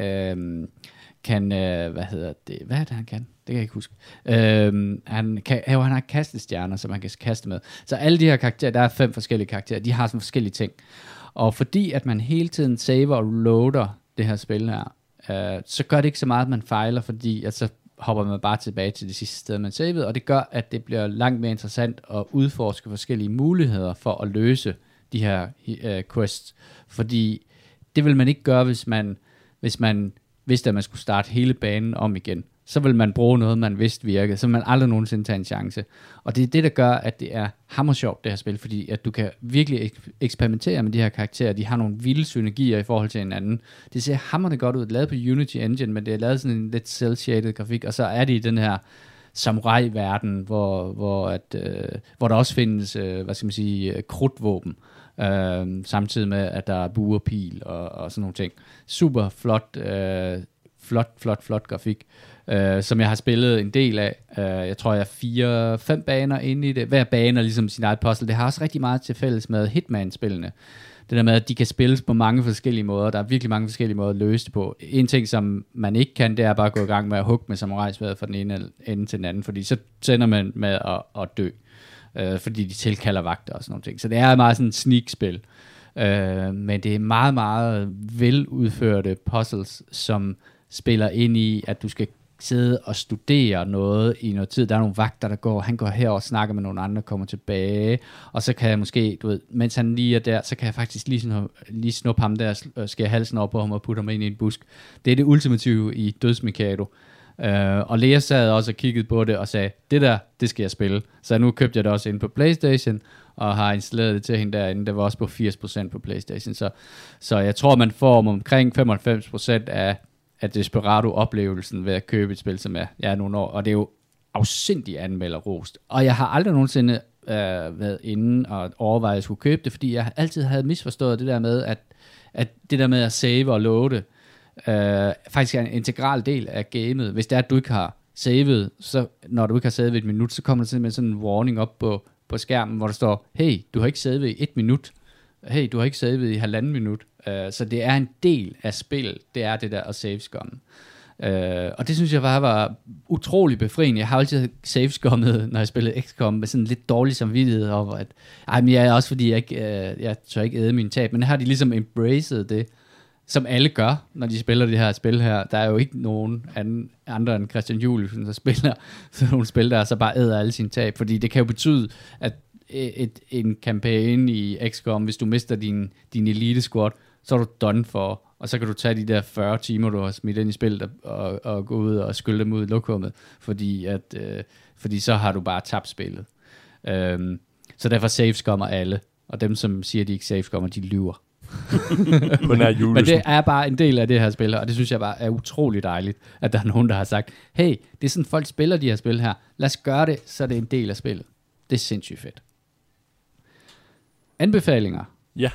kan, uh, hvad hedder det, hvad er det han kan? Det kan jeg ikke huske. Uh, han, kan, jo, han har kastestjerner, som han kan kaste med. Så alle de her karakterer, der er fem forskellige karakterer, de har sådan forskellige ting. Og fordi at man hele tiden saver og loader det her spil her, øh, så gør det ikke så meget, at man fejler, fordi at så hopper man bare tilbage til det sidste sted, man savede, og det gør, at det bliver langt mere interessant at udforske forskellige muligheder for at løse de her øh, quests, fordi det vil man ikke gøre, hvis man, hvis man vidste, at man skulle starte hele banen om igen. Så vil man bruge noget, man vidste virkede, så vil man aldrig nogensinde tage en chance. Og det er det, der gør, at det er hammersjovt, det her spil, fordi at du kan virkelig ek- eksperimentere med de her karakterer. De har nogle vilde synergier i forhold til hinanden. Det ser hammerne godt ud, lavet på Unity Engine, men det er lavet sådan en lidt cel-shaded grafik, og så er det i den her samurai-verden, hvor, hvor, at, øh, hvor der også findes, øh, hvad skal man sige, krudtvåben, øh, samtidig med, at der er bue og pil og, og sådan nogle ting. Super flot, øh, flot, flot, flot grafik. Uh, som jeg har spillet en del af. Uh, jeg tror, jeg er fire, fem baner inde i det. Hver bane er ligesom sin eget puzzle. Det har også rigtig meget til fælles med Hitman-spillene. Det der med, at de kan spilles på mange forskellige måder. Der er virkelig mange forskellige måder at løse det på. En ting, som man ikke kan, det er bare at gå i gang med at hugge med samurajsværdet fra den ene ende til den anden, fordi så sender man med at, at dø. Uh, fordi de tilkalder vagter og sådan nogle ting. Så det er meget sådan et sneak-spil. Uh, men det er meget, meget veludførte puzzles, som spiller ind i, at du skal sidde og studere noget i noget tid. Der er nogle vagter, der går, han går her og snakker med nogle andre, kommer tilbage, og så kan jeg måske, du ved, mens han lige er der, så kan jeg faktisk lige, sådan, lige snuppe ham der, og skære halsen op på ham og putte ham ind i en busk. Det er det ultimative i Dødsmikado. Uh, og Lea sad også og kiggede på det og sagde, det der, det skal jeg spille. Så nu købte jeg det også ind på PlayStation, og har installeret det til hende derinde. Det var også på firs procent på PlayStation. Så, så jeg tror, man får omkring femoghalvfems procent af af Desperado-oplevelsen ved at købe et spil, som er, jeg er nogle år, og det er jo afsindig anmelderrost. Og jeg har aldrig nogensinde øh, været inde og overvejet, at jeg skulle købe det, fordi jeg altid havde misforstået det der med, at, at det der med at save og loade, øh, faktisk er en integral del af gamet. Hvis det er, at du ikke har savet, så når du ikke har savet et minut, så kommer der simpelthen sådan en warning op på, på skærmen, hvor der står, hey, du har ikke savet i et minut. Hey, du har ikke savet i halvanden minut. Uh, så det er en del af spillet, det er det der at save-scumme. Uh, og det synes jeg bare var utrolig befriende. Jeg har altid save-scummet, når jeg spillede X COM, med sådan lidt dårlig samvittighed over, at ej, men jeg er også fordi, jeg, ikke, uh, jeg tør ikke æde min tab, men her har de ligesom embraced det, som alle gør, når de spiller det her spil her. Der er jo ikke nogen anden, andre end Christian Juliusen, der spiller sådan nogle spil, der så bare æder alle sine tab, fordi det kan jo betyde, at et, en kampagne i X COM, hvis du mister din, din elite squad, så er du done for, og så kan du tage de der fyrre timer, du har smidt ind i spillet, og, og gå ud og skylde dem ud i lokummet, fordi, at, øh, fordi så har du bare tabt spillet. Øhm, så derfor save-scummer alle, og dem, som siger, de ikke save-scummer, de lyver. men, men det er bare en del af det her spil, og det synes jeg bare er utrolig dejligt, at der er nogen, der har sagt, hey, det er sådan, folk spiller de her spil her, lad os gøre det, så det er en del af spillet. Det er sindssygt fedt. Anbefalinger? Ja.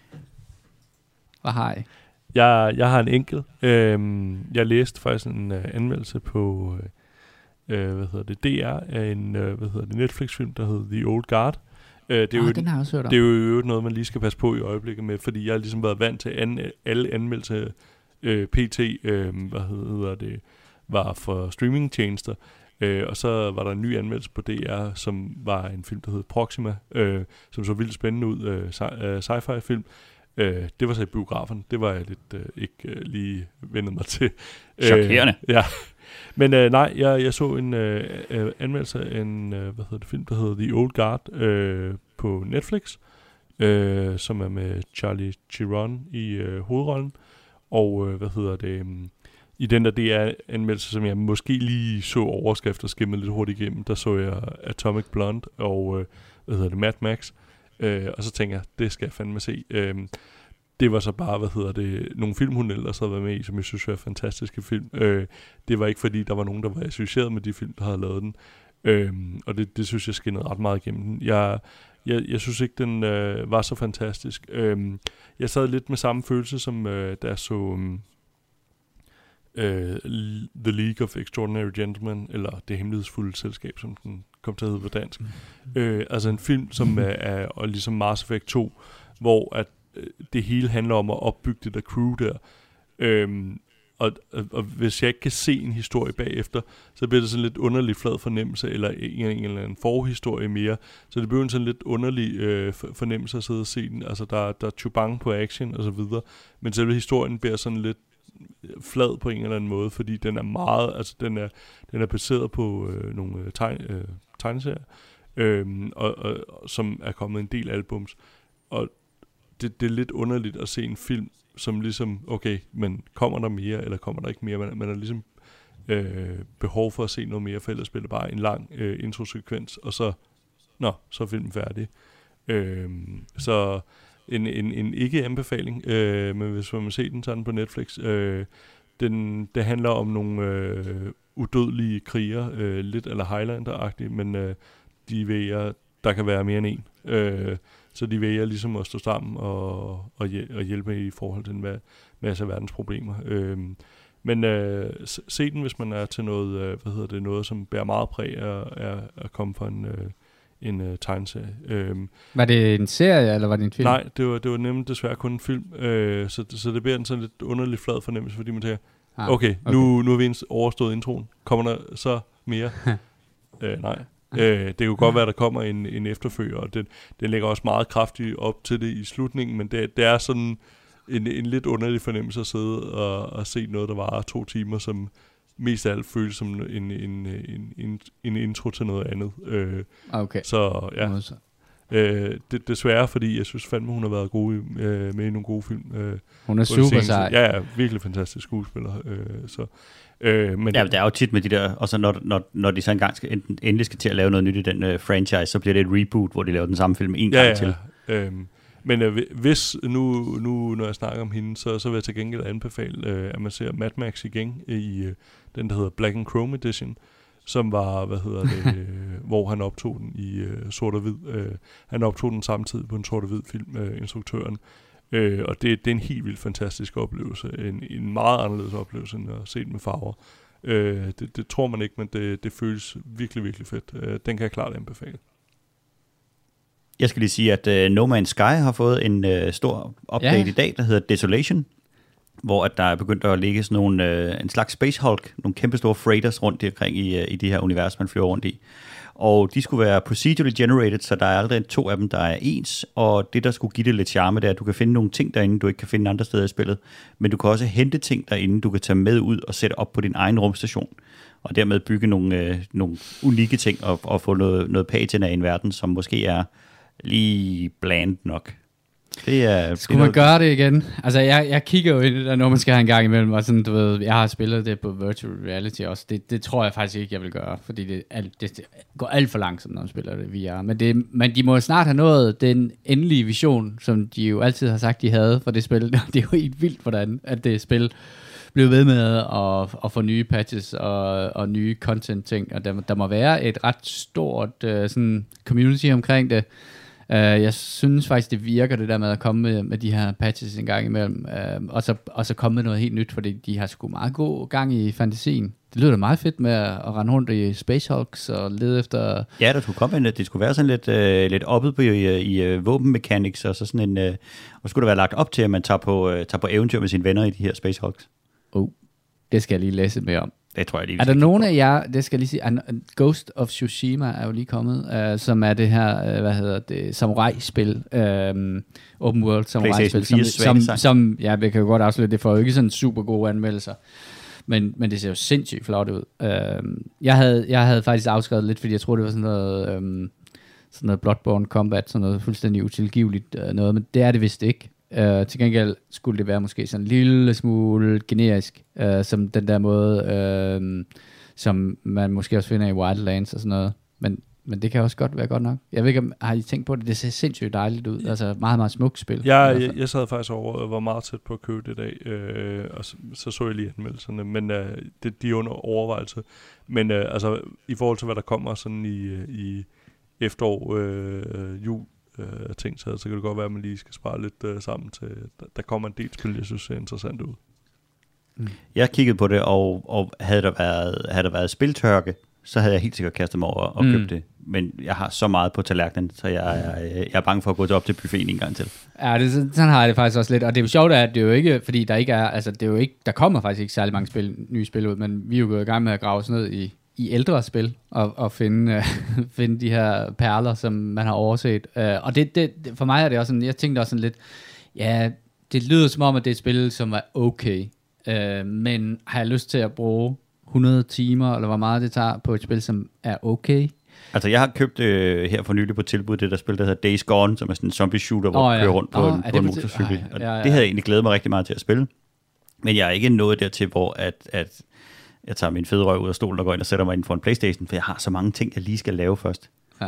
Hvad har I? Jeg, jeg har en enkelt. Øhm, jeg læste faktisk en uh, anmeldelse på uh, hvad hedder det, D R af en uh, hvad hedder det, Netflix-film, der hedder The Old Guard. Uh, det er oh, jo den har jeg også hørt om. Det er jo noget, man lige skal passe på i øjeblikket med, fordi jeg har ligesom været vant til an, alle anmeldelser uh, P T, uh, hvad hedder det, var for streamingtjenester. Uh, og så var der en ny anmeldelse på D R, som var en film, der hed Proxima, uh, som så vildt spændende ud, uh, sci- uh, sci-fi film. Uh, det var så i biografen. Det var jeg lidt uh, ikke uh, lige vendet mig til. Chokerende. Uh, ja. Men uh, nej, jeg, jeg så en uh, uh, anmeldelse af en uh, hvad hedder det, film, der hedder The Old Guard uh, på Netflix, uh, som er med Charlie Theron i uh, hovedrollen. Og uh, hvad hedder det... Um, i den der D R-anmeldelse, som jeg måske lige så overskrifter skimmede lidt hurtigt igennem, der så jeg Atomic Blonde og øh, hvad hedder det, Mad Max. Øh, og så tænker jeg, det skal jeg fandme se. Øh, det var så bare, hvad hedder det, nogle film, hun ellers havde været med i, som jeg synes var fantastiske film. Øh, det var ikke fordi, der var nogen, der var associeret med de film, der havde lavet den. Øh, og det, det synes jeg skinnede ret meget igennem den. Jeg, jeg, jeg synes ikke, den øh, var så fantastisk. Øh, jeg sad lidt med samme følelse, som øh, da jeg så... Um, Uh, The League of Extraordinary Gentlemen, eller Det Hemmelighedsfulde Selskab, som den kom til at hedde på dansk. Mm. Uh, altså en film, som er, er og ligesom Mass Effect to, hvor at, uh, det hele handler om at opbygge det der crew der. Um, og, og, og hvis jeg ikke kan se en historie bagefter, så bliver det sådan lidt underlig flad fornemmelse, eller en, en eller anden forhistorie mere. Så det bliver en sådan lidt underlig øh, fornemmelse at sidde og se den. Altså der, der er chubang på action og så videre, men selve historien bliver sådan lidt flad på en eller anden måde, fordi den er meget, altså den er, den er baseret på øh, nogle øh, tegn, øh, tegneserier, øh, og, og, som er kommet en del albums, og det, det er lidt underligt at se en film, som ligesom, okay, men kommer der mere, eller kommer der ikke mere, man, man har ligesom øh, behov for at se noget mere, for ellers spiller bare en lang øh, introsekvens, og så, nå, så er filmen færdig. Øh, så En, en, en ikke-anbefaling, øh, men hvis man vil se den, så er den på Netflix. Øh, den, det handler om nogle øh, udødelige kriger, øh, lidt eller Highlander-agtige, men øh, de vælger, der kan være mere end en. Øh, så de vælger ligesom at stå sammen og, og, hjæl- og hjælpe i forhold til en masse af verdens problemer. Øh, men øh, se den, hvis man er til noget, øh, hvad hedder det, noget, som bærer meget præg af at, at komme fra en... Øh, en uh, tegneserie. Øhm, var det en serie, eller var det en film? Nej, det var, det var nemlig desværre kun en film, øh, så, så det bliver en sådan lidt underlig flad fornemmelse, fordi man tænker, ah, okay, okay. Nu, nu er vi overstået introen. Kommer der så mere? øh, nej. Øh, det kunne godt være, at der kommer en, en efterfølger, og den, den lægger også meget kraftigt op til det i slutningen, men det, det er sådan en, en lidt underlig fornemmelse at sidde og, og se noget, der varer to timer, som mest af alt føles som en, en, en, en, en intro til noget andet. Øh, okay. Så ja. Øh, det, desværre, fordi jeg synes fandme, hun har været god i, øh, med i nogle gode film. Øh, hun er super sej. Ja, ja, virkelig fantastisk skuespiller. Øh, så, øh, men ja, det er jo tit med de der, og så når, når, når de så engang skal, endelig skal til at lave noget nyt i den øh, franchise, så bliver det et reboot, hvor de laver den samme film en ja, gang ja, til. Øh, Men øh, hvis nu, nu, når jeg snakker om hende, så, så vil jeg til gengæld anbefale, øh, at man ser Mad Max igen i øh, den, der hedder Black and Chrome Edition, som var, hvad hedder det, øh, hvor han optog den i øh, sort og hvid. Øh, han optog den samtidig på en sort og hvid film, øh, instruktøren. Øh, og det, det er en helt vildt fantastisk oplevelse. En, en meget anderledes oplevelse, end at se den med farver. Øh, det, det tror man ikke, men det, det føles virkelig, virkelig fedt. Øh, den kan jeg klart anbefale. Jeg skal lige sige, at uh, No Man's Sky har fået en uh, stor update ja. i dag, der hedder Desolation, hvor at der er begyndt at ligge sådan nogle, uh, en slags Space Hulk, nogle kæmpe store freighters rundt omkring i, uh, i de her univers, man flyver rundt i. Og de skulle være procedurally generated, så der er aldrig to af dem, der er ens, og det, der skulle give det lidt charme, det er, at du kan finde nogle ting derinde, du ikke kan finde andre steder i spillet, men du kan også hente ting derinde, du kan tage med ud og sætte op på din egen rumstation, og dermed bygge nogle, øh, nogle unikke ting, og, og få noget, noget patina i en verden, som måske er lige bland nok. Det er, Skulle man gøre det igen? Altså, jeg, jeg kigger jo ind i det, når man skal have en gang imellem, og sådan, du ved, jeg har spillet det på virtual reality også. Det, det tror jeg faktisk ikke, jeg vil gøre, fordi det, alt, det, det går alt for langsomt, når man spiller det V R. Men, det, men de må snart have nået den endelige vision, som de jo altid har sagt, de havde for det spil. Det er jo helt vildt, hvordan at det spil blev ved med at, at få nye patches og, og nye content-ting, og der, der må være et ret stort uh, sådan community omkring det. Uh, jeg synes faktisk, det virker det der med at komme med, med de her patches en gang imellem, uh, og, så, og så komme med noget helt nyt, fordi de har sgu meget god gang i fantasien. Det lyder da meget fedt med at, at rende rundt i Space Hulks og lede efter... Ja, der skulle komme en, det skulle være sådan lidt, uh, lidt oppet på i, i uh, våbenmechanics, og så sådan en, uh, og skulle der være lagt op til, at man tager på, uh, tager på eventyr med sine venner i de her Space Hulks. Oh, det skal jeg lige læse mere om. Det tror jeg lige. Er der nogen af jer, det skal jeg lige sige, Ghost of Tsushima er jo lige kommet, uh, som er det her, uh, hvad hedder det, samurai-spil, uh, open world samurai-spil, som, som, som, ja, vi kan jo godt afsløre, det får jo ikke sådan super gode anmeldelser, men, men det ser jo sindssygt flot ud. Uh, jeg, havde, jeg havde faktisk afskrevet lidt, fordi jeg troede, det var sådan noget, um, sådan noget Bloodborne Combat, sådan noget fuldstændig utilgiveligt uh, noget, men det er det vist ikke. Uh, til gengæld skulle det være måske sådan en lille smule generisk, uh, som den der måde, uh, som man måske også finder i Wildlands og sådan noget. Men, men det kan også godt være godt nok. Jeg ved ikke, om har I tænkt på det? Det ser sindssygt dejligt ud. Altså meget, meget smukt spil. Jeg, jeg, jeg sad faktisk over og var meget tæt på at købe det i dag, øh, og så, så så jeg lige anmeldelserne, men øh, det, de er under overvejelse. Men øh, altså, i forhold til, hvad der kommer sådan i, i efterår, øh, jul, Uh, ting, så, så kan det godt være, at man lige skal spare lidt uh, sammen til, der, der kommer en del spil, jeg synes ser interessant ud. Mm. Jeg kiggede på det, og, og havde, der været, havde der været spiltørke, så havde jeg helt sikkert kastet mig over og mm. købt det. Men jeg har så meget på tallerkenen, så jeg, jeg, jeg er bange for at gå op til buffeten en gang til. Ja, det, sådan har jeg det faktisk også lidt, og det er jo sjovt, at det er jo ikke, fordi der ikke er, altså det er jo ikke, der kommer faktisk ikke særlig mange spil, nye spil ud, men vi er jo gået i gang med at grave sådan ned i i ældre spil, og, og finde, uh, finde de her perler, som man har overset. Uh, og det, det, for mig er det også sådan, jeg tænkte også sådan lidt, ja, det lyder som om, at det er et spil, som er okay, uh, men har jeg lyst til at bruge hundrede timer, eller hvor meget det tager på et spil, som er okay? Altså, jeg har købt øh, her for nylig på tilbud, det der spil, der hedder Days Gone, som er sådan en zombie shooter, hvor oh, du ja. kører rundt på oh, en, på en motorcykel. Ej, ja, ja. Det havde jeg egentlig glædet mig rigtig meget til at spille. Men jeg er ikke nået dertil, hvor at, at jeg tager min fede røv ud af stolen og går ind og sætter mig ind for en PlayStation, for jeg har så mange ting, jeg lige skal lave først. Ja,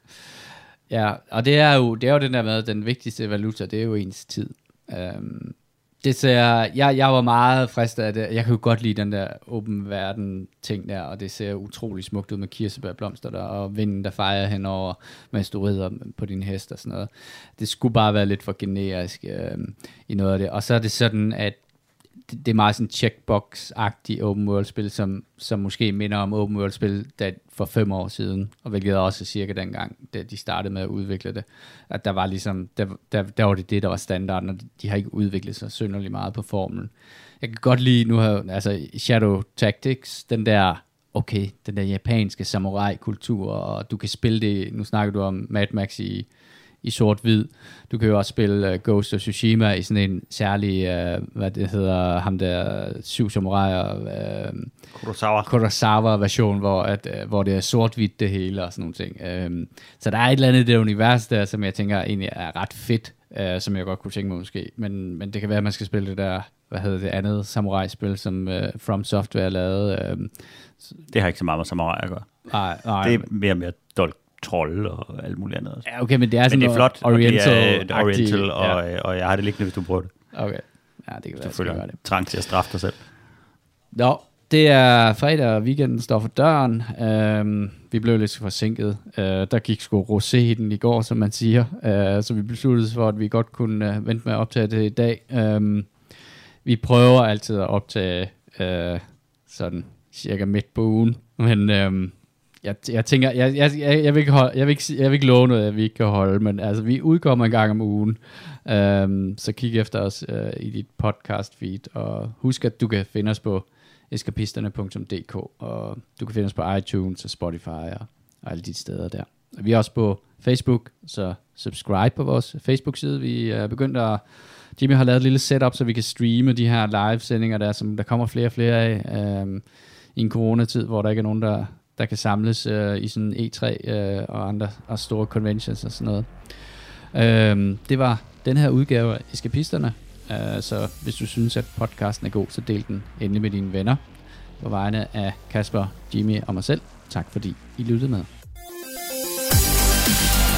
ja og det er, jo, det er jo den der med, den vigtigste valuta, det er jo ens tid. Um, det ser, jeg, jeg var meget fristet af det. Jeg kan jo godt lide den der åben verden ting der, og det ser utrolig smukt ud med kirsebærblomster der, og vinden, der fejrer henover, mens du rider på din hest og sådan noget. Det skulle bare være lidt for generisk um, i noget af det. Og så er det sådan, at det er meget sådan checkbox-agtigt open world-spil, som, som måske minder om open world-spil der for fem år siden, og hvilket også cirka dengang, da de startede med at udvikle det, at der var ligesom, der, der, der var det det, der var standarden, og de har ikke udviklet sig synderligt meget på formlen. Jeg kan godt lide, nu har altså Shadow Tactics, den der, okay, den der japanske samurai-kultur, og du kan spille det, nu snakker du om Mad Max i i sort-hvid. Du kan jo også spille uh, Ghost of Tsushima i sådan en særlig, uh, hvad det hedder, ham der syv samuraier, uh, Kurosawa. Kurosawa-version, hvor, at, uh, hvor det er sort-hvidt det hele og sådan nogle ting. Um, så der er et eller andet i det univers der, som jeg tænker egentlig er ret fedt, uh, som jeg godt kunne tænke mig måske. Men, men det kan være, at man skal spille det der, hvad hedder det andet samurai-spil, som uh, From Software lavede. Um, det har ikke så meget med samurai at gøre. Nej, nej. Det er mere mere dolk. trolde og alt muligt andet. Ja, okay, men det er sådan men det er flot, oriental, og, det er oriental og, ja. og jeg har det liggende, hvis du prøver det. Okay, ja, det kan være, du føler det. Trang til at straffe dig selv. Nå, det er fredag, og weekenden står for døren. Øhm, vi blev lidt forsinket. Øh, der gik sgu rosé i den i går, som man siger. Øh, så vi besluttede for, at vi godt kunne øh, vente med at optage det i dag. Øh, vi prøver altid at optage øh, sådan cirka midt på ugen. Men øh, jeg, jeg tænker, jeg, jeg, jeg, jeg, vil ikke holde, jeg, vil ikke, jeg vil ikke love noget, at vi ikke kan holde. Men altså, vi udkommer en gang om ugen. Øh, så kig efter os øh, i dit podcast feed. Og husk, at du kan finde os på eskapisterne punktum d k, og du kan finde os på iTunes og Spotify og, og alle de steder der. Og vi er også på Facebook, så subscribe på vores Facebook-side. Vi er begyndt at... Jimmy har lavet et lille setup, så vi kan streame de her live-sendinger der, som der kommer flere og flere af øhm, i en coronatid, hvor der ikke er nogen, der, der kan samles øh, i sådan E tre øh, og andre og store conventions og sådan noget. Øhm, det var den her udgave af Eskapisterne. Uh, så hvis du synes, at podcasten er god, så del den endelig med dine venner. På vegne af Kasper, Jimmy og mig selv, tak fordi I lyttede med.